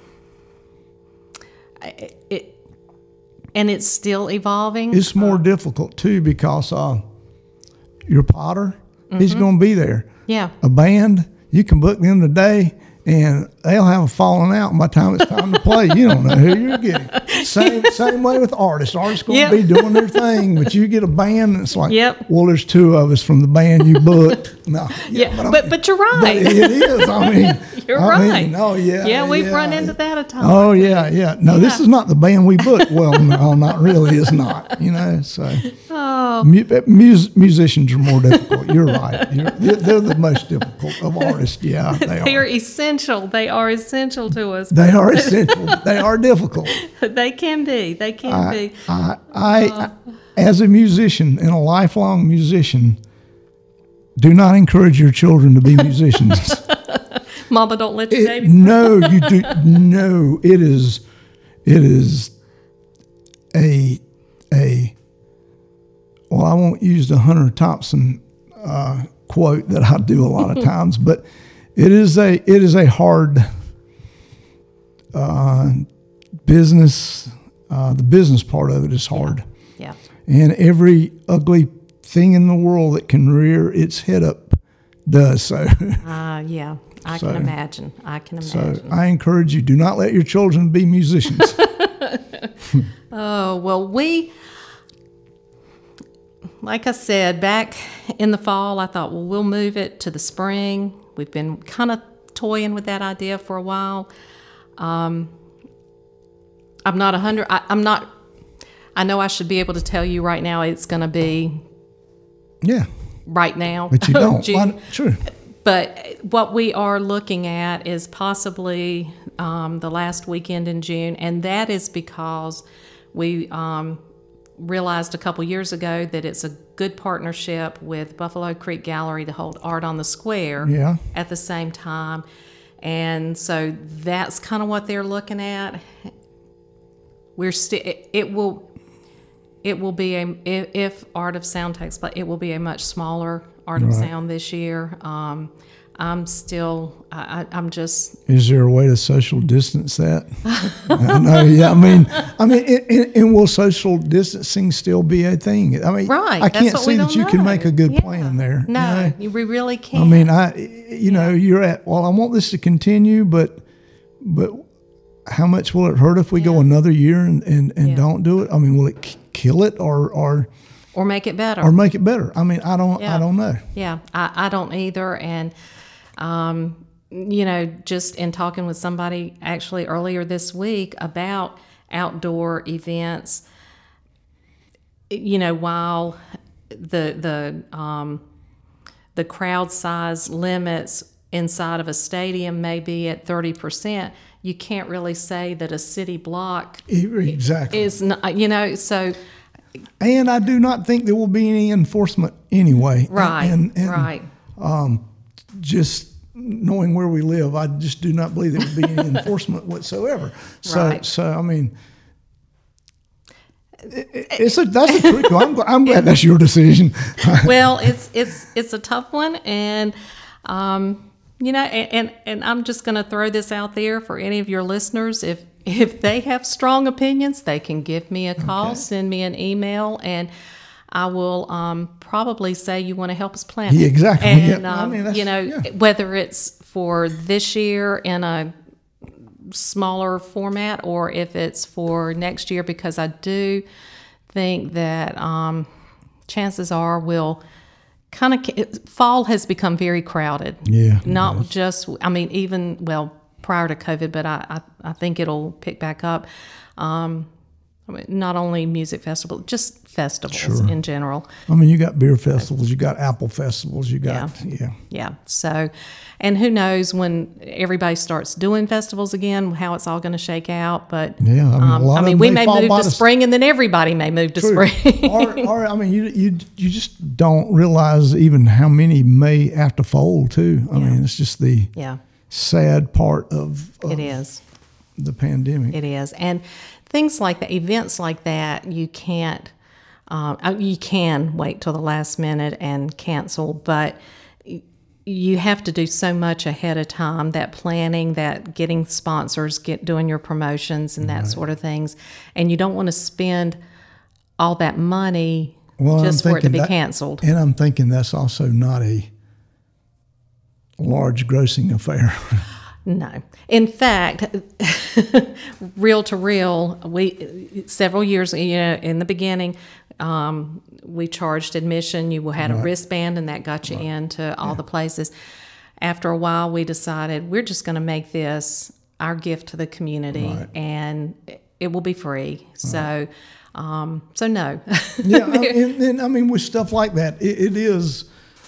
it, it and it's still evolving. It's more difficult too because uh, your potter, he's Mm-hmm. going to be there. yeah. A band, you can book them today, and they'll have a falling out. And by the time it's time to play, you don't know who you're getting. Same same way with artists. Artists going Yep. to be doing their thing, but you get a band, and it's like, Yep. well, there's two of us from the band you booked. No, Yeah, I'm- but but you're but right. it is. I mean, You're I mean, right. oh yeah, yeah, we've yeah. run into that a time. Oh yeah, yeah. No, this Yeah. is not the band we booked. Well, no, not really. It's not. You know, so Oh. mu- mus- musicians are more difficult. You're right. You're, they're, they're the most difficult of artists. Yeah, they They're are. essential. They are essential to us. They are essential. They are difficult. They can be. They can be. I, I, as a musician and a lifelong musician, do not encourage your children to be musicians. Mama, don't let your It- babies. no, you do. No, it is. It is a a. Well, I won't use the Hunter Thompson uh, quote that I do a lot of times, but it is a it is a hard uh, business. Uh, the business part of it is hard, Yeah. and every ugly thing in the world that can rear its head up does so. Uh, yeah. I So- can imagine. I can So imagine. I encourage you: do not let your children be musicians. Oh, well, we, like I said, back in the fall, I thought, well, we'll move it to the spring. We've been kind of toying with that idea for a while. Um, I'm not a hundred, I, I'm not, I know I should be able to tell you right now it's going to be Yeah, right now. but you don't. June. Why, true. But what we are looking at is possibly um, the last weekend in June, and that is because we um, realized a couple years ago that it's a good partnership with Buffalo Creek Gallery to hold Art on the Square Yeah. at the same time. And so that's kind of what they're looking at. We're still, it, it will, it will be a, if, if Art of Sound takes place, it will be a much smaller Art of Right. Sound this year. Um, I'm still, I, I- I'm just, Is there a way to social distance that? No, yeah. I mean, I mean, and, and, and will social distancing still be a thing? I mean, right. I that's can't what see we that don't you can know. make a good Yeah. plan there. you No, know? you, we really can't. I mean, I, you know, you're at. Well, I want this to continue, but, but how much will it hurt if we go Yeah. another year and, and, and Yeah. don't do it? I mean, will it k- kill it or or or make it better. or make it better? I mean, I don't. Yeah. I don't know. Yeah, I, I don't either. And, um, you know, just in talking with somebody actually earlier this week about outdoor events, you know, while the the um, the crowd size limits inside of a stadium may be at thirty percent, you can't really say that a city block E- Exactly. is not, you know, so And I do not think there will be any enforcement anyway. right, And, and right. just knowing where we live, I just do not believe there would be any enforcement whatsoever. So, Right. so I mean, it, it- it's a that's a tricky one. I'm, gl- I'm glad that's your decision. Well, it's it's it's a tough one, and um, you know, and, and and I'm just going to throw this out there for any of your listeners. If if they have strong opinions, they can give me a call, Okay. send me an email, and I will um, probably say you want to help us plan. Yeah, it. exactly. And Yeah. I um, mean, that's- you know, yeah. whether it's for this year in a smaller format or if it's for next year, because I do think that um, chances are we'll kind of fall has become very crowded. Yeah, it Not just, I mean, even, well, prior to COVID, but I, I, I think it'll pick back up. Um, I mean, not only music festival, just festivals Sure. in general. I mean, you got beer festivals, you got apple festivals, you got yeah. Yeah. So, and who knows when everybody starts doing festivals again, how it's all going to shake out. But Yeah, I mean, a um, lot I of mean, them we may may fall move by to the- spring, and then everybody may move to True. spring. or, or I mean, you you you just don't realize even how many may have to fold too. I mean, it's just the Yeah, sad part of, of it is. the pandemic. It is. And things like that, events like that, you can't, um, uh, you can wait till the last minute and cancel, but y- you have to do so much ahead of time, that planning, that getting sponsors, get doing your promotions and that sort of things. And you don't want to spend all that money Well, just I'm for it to thinking be that- canceled. And I'm thinking that's also not a large grossing affair. No. In fact, real to real, we several years, you know, in the beginning, um, we charged admission. You had a wristband, and that got you into all the places. After a while, we decided we're just going to make this our gift to the community, Right. and it will be free. So, um, so no. Yeah, I mean, and, and I mean, with stuff like that, it, it is.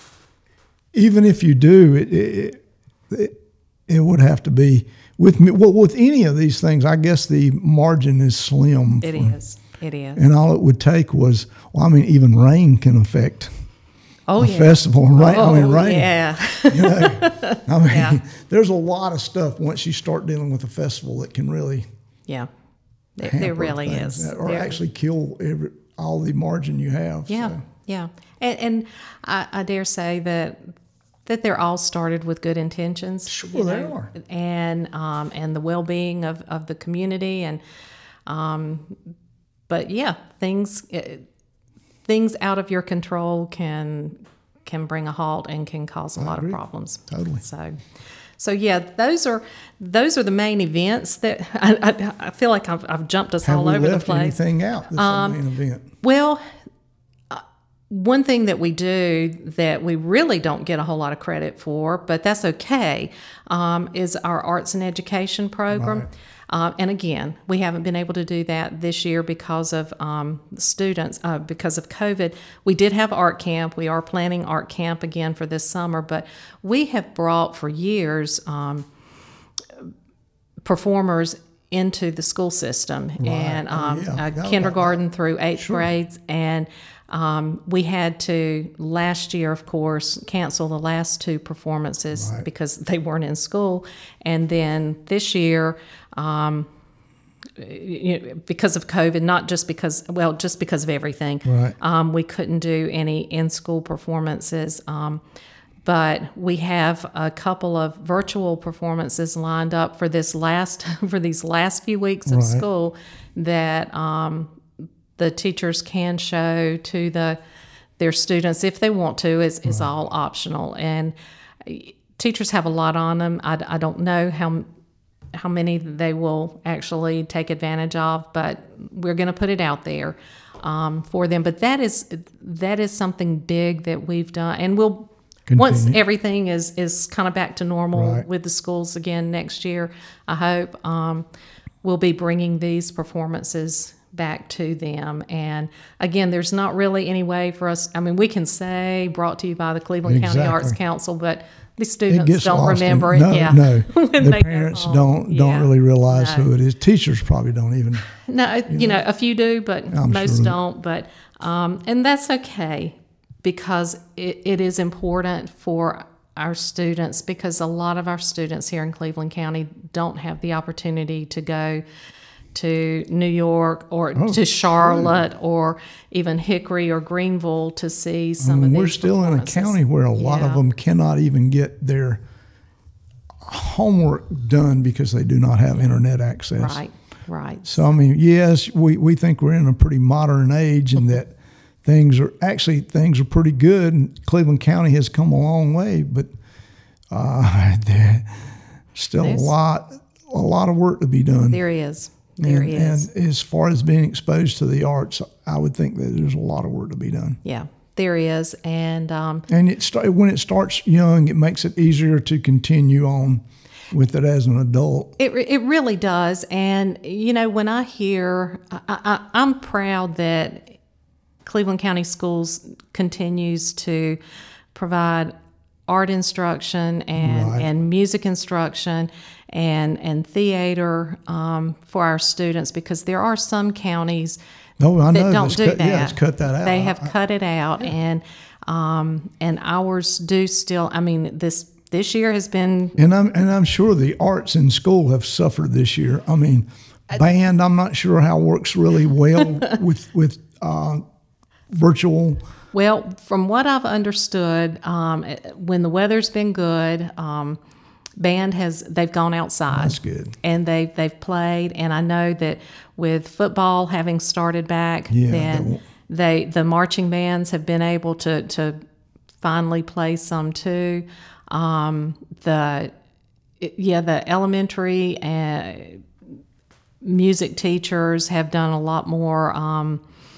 Even if you do, it, it it it would have to be with me. Well, with any of these things, I guess the margin is slim. It for- is. It is. And all it would take was, well, I mean, even rain can affect. Oh, a yeah. festival and rain. Oh, I mean, rain. yeah. You know, I mean, Yeah. there's a lot of stuff once you start dealing with a festival that can really Yeah. There, hamper there really things is. that- or There- actually kill every, all the margin you have. Yeah, So. yeah, and, and I, I dare say that that they're all started with good intentions. Sure, you they know, are. and um, and the well being of, of the community, and um, but yeah, things uh, things out of your control can can bring a halt and can cause a lot agree. of problems. Totally. So. So yeah, those are those are the main events that I, I, I feel like I've, I've jumped us Have all we over the left place. anything out? That's the main event. Well, uh, one thing that we do that we really don't get a whole lot of credit for, but that's okay, um, is our arts and education program. Right. Uh, and again, we haven't been able to do that this year because of um, students, uh, because of COVID. We did have art camp. We are planning art camp again for this summer, but we have brought for years um, performers into the school system, and Oh, um, yeah. uh, Forgot about kindergarten through eighth Sure. grades, and um, we had to last year, of course, cancel the last two performances Right. because they weren't in school, and then this year. Um, you know, because of COVID, not just because, well, just because of everything, Right. um, we couldn't do any in-school performances. Um, but we have a couple of virtual performances lined up for this last, for these last few weeks of Right. school that um, the teachers can show to the their students if they want to. Is is all optional, and teachers have a lot on them. I, I don't know how. how many they will actually take advantage of, but we're going to put it out there um, for them. But that is that is something big that we've done, and we'll once Continue. everything is is kind of back to normal Right. with the schools again next year. I hope um, we'll be bringing these performances back to them. And again, there's not really any way for us. I mean, we can say brought to you by the Cleveland County Exactly. Arts Council, but the It students gets don't lost in- remember it. No, yeah. no. when The they go parents home. don't don't Yeah. really realize No. who it is. Teachers probably don't even. No, you know, a few do, but I'm most sure. don't. But um, and that's okay because it, it is important for our students, because a lot of our students here in Cleveland County don't have the opportunity to go to New York or Oh, to Charlotte or even Hickory or Greenville to see some of And these we're still in a performances. county where a lot of Yeah. them cannot even get their homework done because they do not have internet access. Right, right. So, I mean, yes, we, we think we're in a pretty modern age and that things are actually things are pretty good. And Cleveland County has come a long way, but uh, there's still There's- a lot a lot of work to be done. There is. There and, is. and as far as being exposed to the arts, I would think that there's a lot of work to be done. Yeah, there is. And um, And it start, when it starts young, it makes it easier to continue on with it as an adult. It re- it really does, and you know when I hear, I, I, I'm proud that Cleveland County Schools continues to provide art instruction and, Right. and music instruction and and theater um, for our students, because there are some counties No, I that know. don't it's do cut, that. Yeah, it's cut that out. They have I- cut it out, and um, and ours do still. I mean, this this year has been And I'm and I'm sure the arts in school have suffered this year. I mean, band. I'm not sure how works really well with with uh, virtual. Well, from what I've understood, um, when the weather's been good, um, band has they've gone outside. That's good. And they've they've played. And I know that with football having started back, Yeah, then they the marching bands have been able to to finally play some too. Um, the yeah, the elementary and music teachers have done a lot more. Um,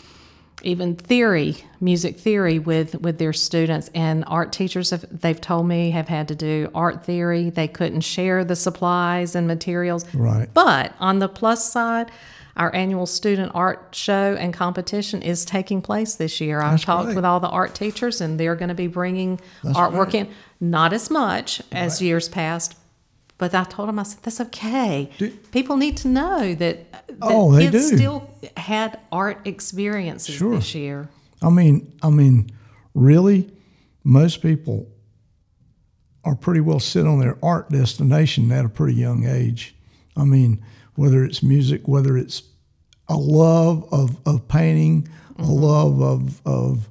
even theory, music theory with, with their students, and art teachers have, they've told me have had to do art theory. They couldn't share the supplies and materials. Right. But on the plus side, our annual student art show and competition is taking place this year. I've That's talked great. with all the art teachers, and they're going to be bringing artwork in. Not as much as years past, but I told them, I said, that's okay. People need to know that, that Oh, they kids do. still had art experiences Sure. this year. I mean, I mean, really, most people are pretty well set on their art destination at a pretty young age. I mean, whether it's music, whether it's a love of, of painting, mm-hmm. a love of, of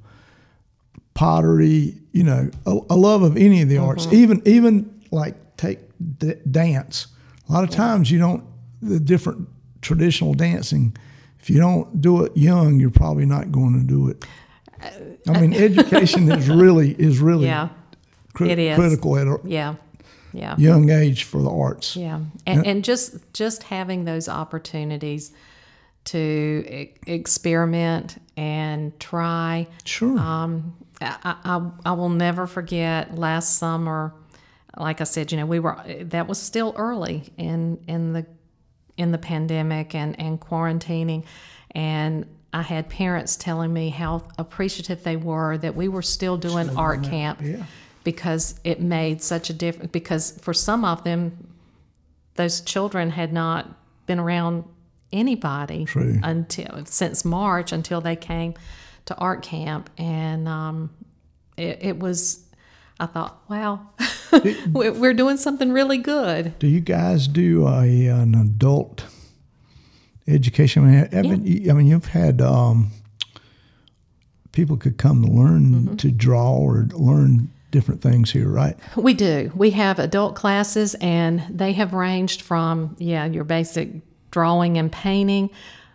pottery, you know, a, a love of any of the mm-hmm. arts, even even like take d- dance. A lot of times you don't, the different traditional dancing, if you don't do it young, you're probably not going to do it. I mean, education is really is really yeah, cri- it is. critical at a yeah, yeah. young age for the arts. Yeah, and, and just just having those opportunities to e- experiment and try. Sure. Um, I, I I will never forget last summer. Like I said, you know, we were that was still early in in the in the pandemic and and quarantining, and I had parents telling me how appreciative they were that we were still doing still art doing camp yeah. because it made such a difference. Because for some of them, those children had not been around anybody True. until since March until they came to art camp, and um, it, it was. I thought, wow, we're doing something really good. Do you guys do a an adult education? I mean, haven't Yeah. you, I mean you've had um, people could come to learn Mm-hmm. to draw or learn different things here, right? We do. We have adult classes, and they have ranged from, yeah, your basic drawing and painting,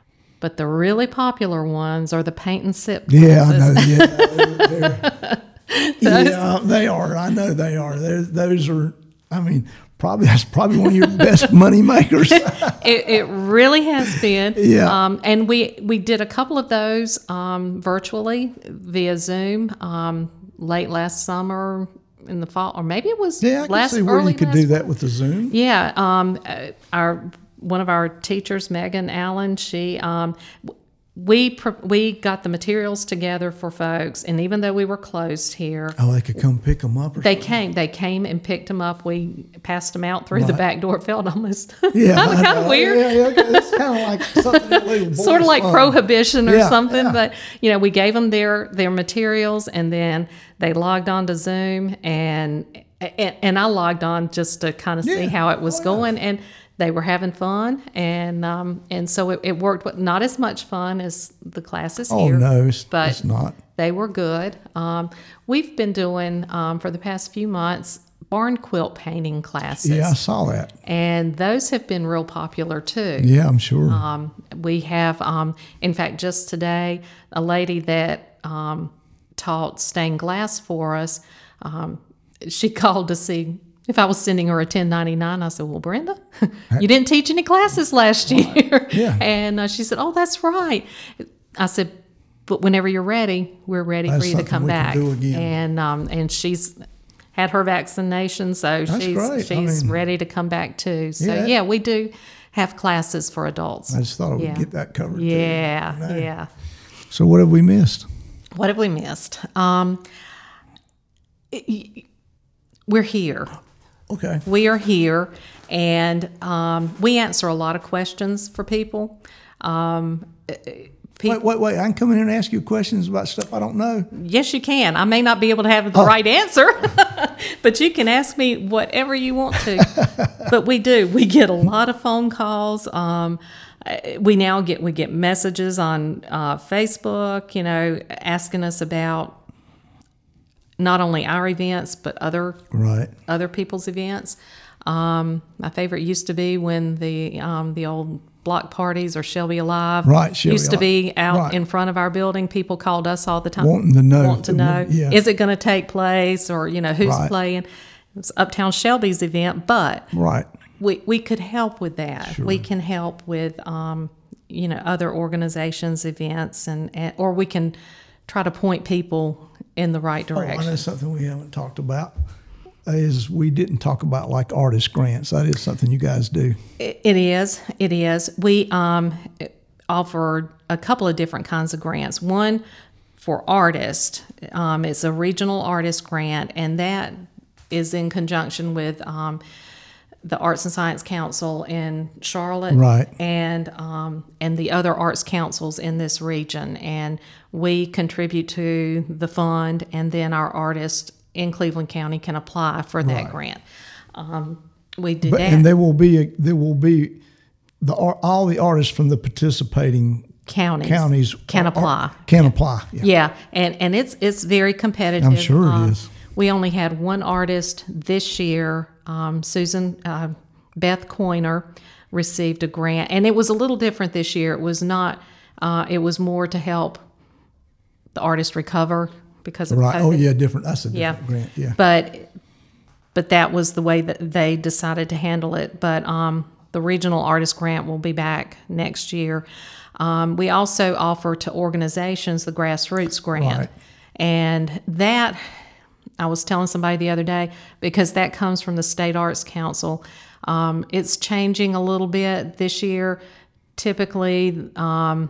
but the really popular ones are the paint and sip Yeah, I classes. know. Yeah, they're- yeah, they are. I know they are. They're, those are, I mean, probably that's probably one of your best money makers. it, it really has been. Yeah. Um, and we, we did a couple of those um, virtually via Zoom um, late last summer in the fall, or maybe it was Yeah, I can last see where early you could last do that with the Zoom. Yeah, um, uh, our one of our teachers, Megan Allen, she um, w- we pr- we got the materials together for folks, and even though we were closed here, Oh, they could come pick them up or they something? came. They came and picked them up. We passed them out through the Right. back door. It felt almost Yeah, kind of I kind of know. weird. Yeah, yeah, it's kind of like something that little Sort of boys like love. prohibition or Yeah, something, yeah. but you know, we gave them their their materials, and then they logged on to Zoom, and and, and I logged on just to kind of see Yeah. how it was Oh, yeah. going, and they were having fun, and um, and so it, it worked. But not as much fun as the classes Oh, here. no, it's, but it's not. they were good. Um, we've been doing um, for the past few months barn quilt painting classes, Yeah, I saw that. and those have been real popular too. Yeah, I'm sure. Um, we have, um, in fact, just today, a lady that um, taught stained glass for us, um, she called to see if I was sending her a ten ninety-nine. I said, well, Brenda, you didn't teach any classes last year. Yeah. And uh, she said, oh, that's right. I said, but whenever you're ready, we're ready That's for you to something come we can back. do again. And um, and she's had her vaccination, so That's she's great. I she's mean- ready to come back too. So Yeah. yeah, we do have classes for adults. I just thought I would yeah. get that covered. too. Yeah, I know. yeah. So what have we missed? What have we missed? Um, we're here. Okay. We are here, and um, we answer a lot of questions for people. Um, pe- Wait, wait, wait. I can come in here and ask you questions about stuff I don't know. Yes, you can. I may not be able to have the Oh. right answer, but you can ask me whatever you want to. But we do. We get a lot of phone calls. Um, uh, we now get we get messages on uh, Facebook, you know, asking us about not only our events but other Right. other people's events. Um, my favorite used to be when the um, the old block parties or Shelby Alive Right, Shelby used to be out Right. in front of our building. People called us all the time, Wanting to know. wanting to know, Yeah. is it going to take place, or you know who's Right. playing. It was Uptown Shelby's event, but Right. we we could help with that. Sure. We can help with um, you know other organizations' events, and, and or we can try to point people in the right Oh, I direction. know something we haven't talked about is we didn't talk about like artist grants. That is something you guys do. It it is. It is. We um, offered a couple of different kinds of grants. One for artists. Um, it's a regional artist grant, and that is in conjunction with um, the Arts and Science Council in Charlotte, Right. and um, and the other arts councils in this region, and we contribute to the fund, and then our artists in Cleveland County can apply for that Right. grant. Um, we did But, that. and there will be a, there will be the ar- all the artists from the participating counties, counties can are- apply. Can apply. Yeah. Yeah, and, and it's it's very competitive. I'm sure it Um, is. We only had one artist this year, um, Susan uh, Beth Coiner, received a grant, and it was a little different this year. It was not. Uh, it was more to help the artist recover because of Right. COVID. Oh yeah, different. That's a Yeah. different grant. Yeah. But but that was the way that they decided to handle it. But um, the regional artist grant will be back next year. Um, we also offer to organizations the grassroots grant, Right. and that I was telling somebody the other day, because that comes from the State Arts Council. Um, it's changing a little bit this year. Typically, um,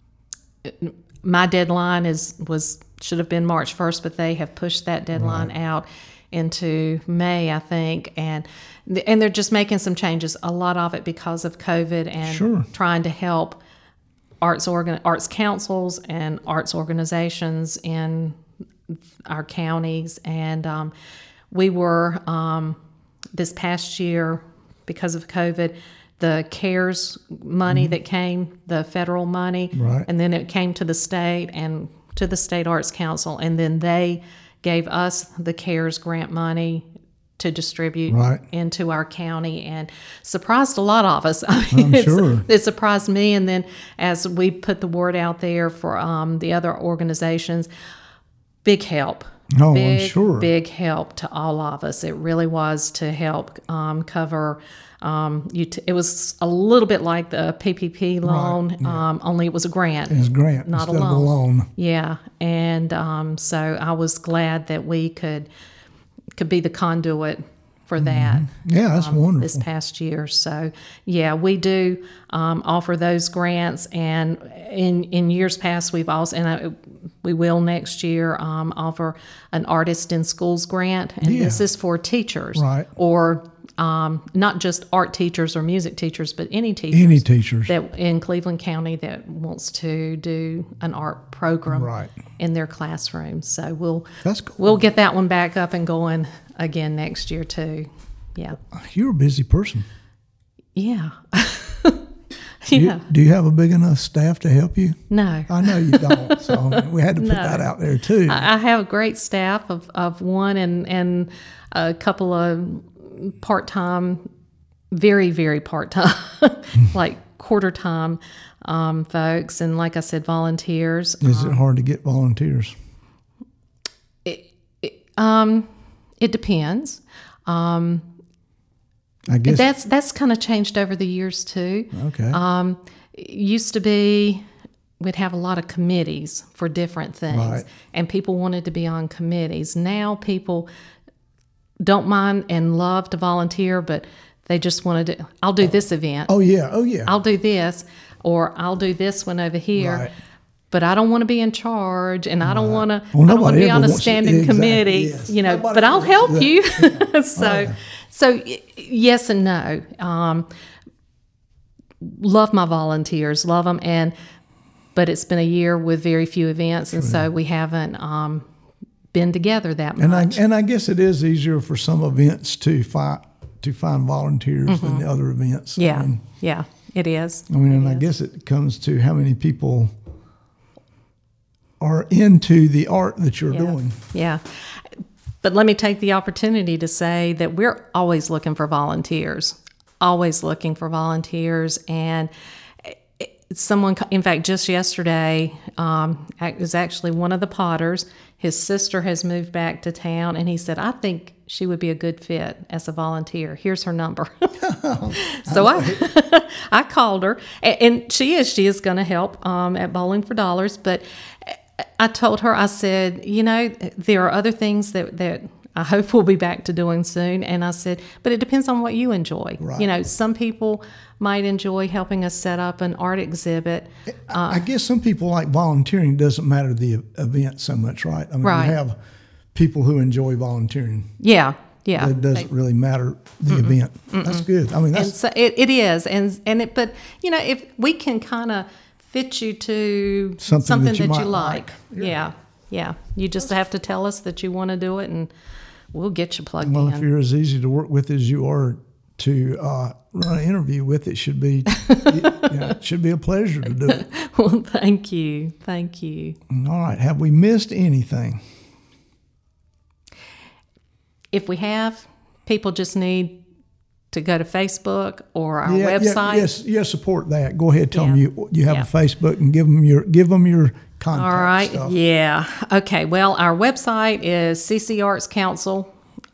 my deadline is was should have been March first, but they have pushed that deadline Right. out into May, I think, and and they're just making some changes. A lot of it because of COVID and Sure. trying to help arts organ arts councils and arts organizations in our counties. And um, we were um, this past year, because of COVID, the CARES money that came, the federal money, Right. and then it came to the state and to the State Arts Council, and then they gave us the CARES grant money to distribute Right. into our county, and surprised a lot of us. I mean, I'm it's- sure. it surprised me. And then as we put the word out there for um, the other organizations, big help. Oh, I'm big, sure. Big help to all of us. It really was to help um, cover. Um, ut- it was a little bit like the P P P loan, um, only it was a grant. It's grant Not a instead of a loan. loan. Yeah, and um, so I was glad that we could could be the conduit for that. Yeah, that's um, wonderful. This past year. So, yeah, we do um, offer those grants, and in in years past, we've also, and I, we will next year, um, offer an Artist in Schools grant, and Yeah. this is for teachers, Right. or um, not just art teachers or music teachers, but any teachers, Any teachers. that in Cleveland County that wants to do an art program Right. in their classroom. So we'll That's cool. we'll get that one back up and going again next year too. Yeah. You're a busy person. Yeah. Do you- yeah. Do you have a big enough staff to help you? No. I know you don't. So we had to put No. that out there too. I I have a great staff of, of one and, and a couple of part time, very, very part time, like quarter time um, folks. And like I said, volunteers. Is it hard to get volunteers? Um, it depends. Um, I guess. that's that's kind of changed over the years too. Okay. Um, it used to be we'd have a lot of committees for different things, Right. and people wanted to be on committees. Now people don't mind and love to volunteer, but they just wanted to. I'll do this event. oh yeah. Oh yeah. I'll do this, or I'll do this one over here. Right. But I don't want to be in charge, and I don't want to. Well, I don't want nobody to be ever on a wants to- standing exactly, committee, yes. you know. Nobody But I'll wants help that. you. so, Oh, yeah. so y- yes and no. Um, love my volunteers, love them, and but it's been a year with very few events, and so we haven't um, been together that and I much. and I guess it is easier for some events to find to find volunteers than the other events. Mm-hmm. yeah, I mean, yeah, it is. I mean, and I guess it comes to how many people are into the art that you're Yeah. doing. Yeah. But let me take the opportunity to say that we're always looking for volunteers, always looking for volunteers. And someone, in fact, just yesterday, um, it was actually one of the Potters. His sister has moved back to town, and he said, I think she would be a good fit as a volunteer. Here's her number. So I, I called her, and, and she is, she is going to help um, at Bowling for Dollars. But I told her, I said, you know, there are other things that, that I hope we'll be back to doing soon. And I said, but it depends on what you enjoy. Right. You know, some people might enjoy helping us set up an art exhibit. I I guess some people like volunteering. It doesn't matter the event so much, right? I mean, Right. you have people who enjoy volunteering. Yeah, Yeah. It doesn't really matter the Mm-mm. event. Mm-mm. That's good. I mean, that's... And so it, it is. And, and it, but, you know, if we can kind of fit you to something, something that you, that you like. like. Yeah. yeah. Yeah. You just have to tell us that you want to do it, and we'll get you plugged well, in. Well, if you're as easy to work with as you are to uh, run an interview with, it should be it, you know, it should be a pleasure to do it. Well, thank you. Thank you. All right. Have we missed anything? If we have, people just need to go to Facebook or our yeah, website. Yeah, yes, yes, support that. Go ahead, tell yeah. them you you have yeah. a Facebook and give them your give them your contact. All right. Stuff. Yeah. Okay. Well, our website is c c arts council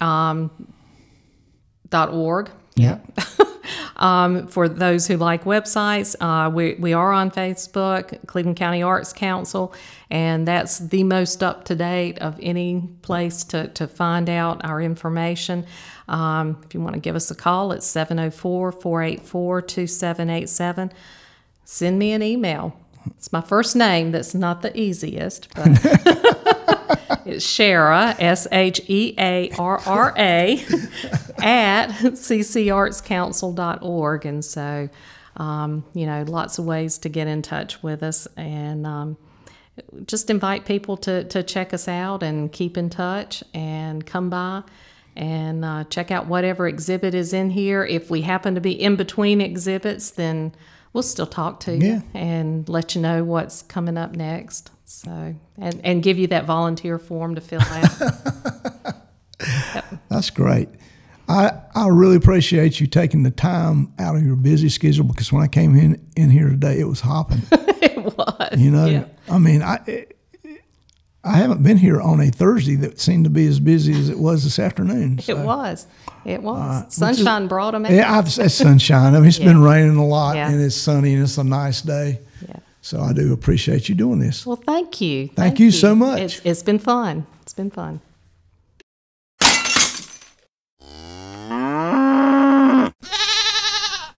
dot org. Yeah. um, for those who like websites, uh, we we are on Facebook, Cleveland County Arts Council, and that's the most up to date of any place to to find out our information. Um, if you want to give us a call, it's seven oh four, four eight four, two seven eight seven. Send me an email. It's my first name. That's not the easiest, but it's Shara, S H E A R R A, at c c arts council dot org. And so, um, you know, lots of ways to get in touch with us, and um, just invite people to, to check us out and keep in touch and come by and uh, check out whatever exhibit is in here. If we happen to be in between exhibits, then we'll still talk to you yeah. and let you know what's coming up next. So, and, and give you that volunteer form to fill out. Yep. That's great. I, I really appreciate you taking the time out of your busy schedule, because when I came in, in here today, it was hopping. It was. You know, yeah. I mean, I I haven't been here on a Thursday that seemed to be as busy as it was this afternoon. So. It was. It was. Uh, Sunshine is, brought them out. Yeah, I've, it's sunshine. I mean, it's yeah. been raining a lot, yeah. and it's sunny, and it's a nice day. Yeah. So I do appreciate you doing this. Well, thank you. Thank, thank you, you so much. It's, it's been fun. It's been fun.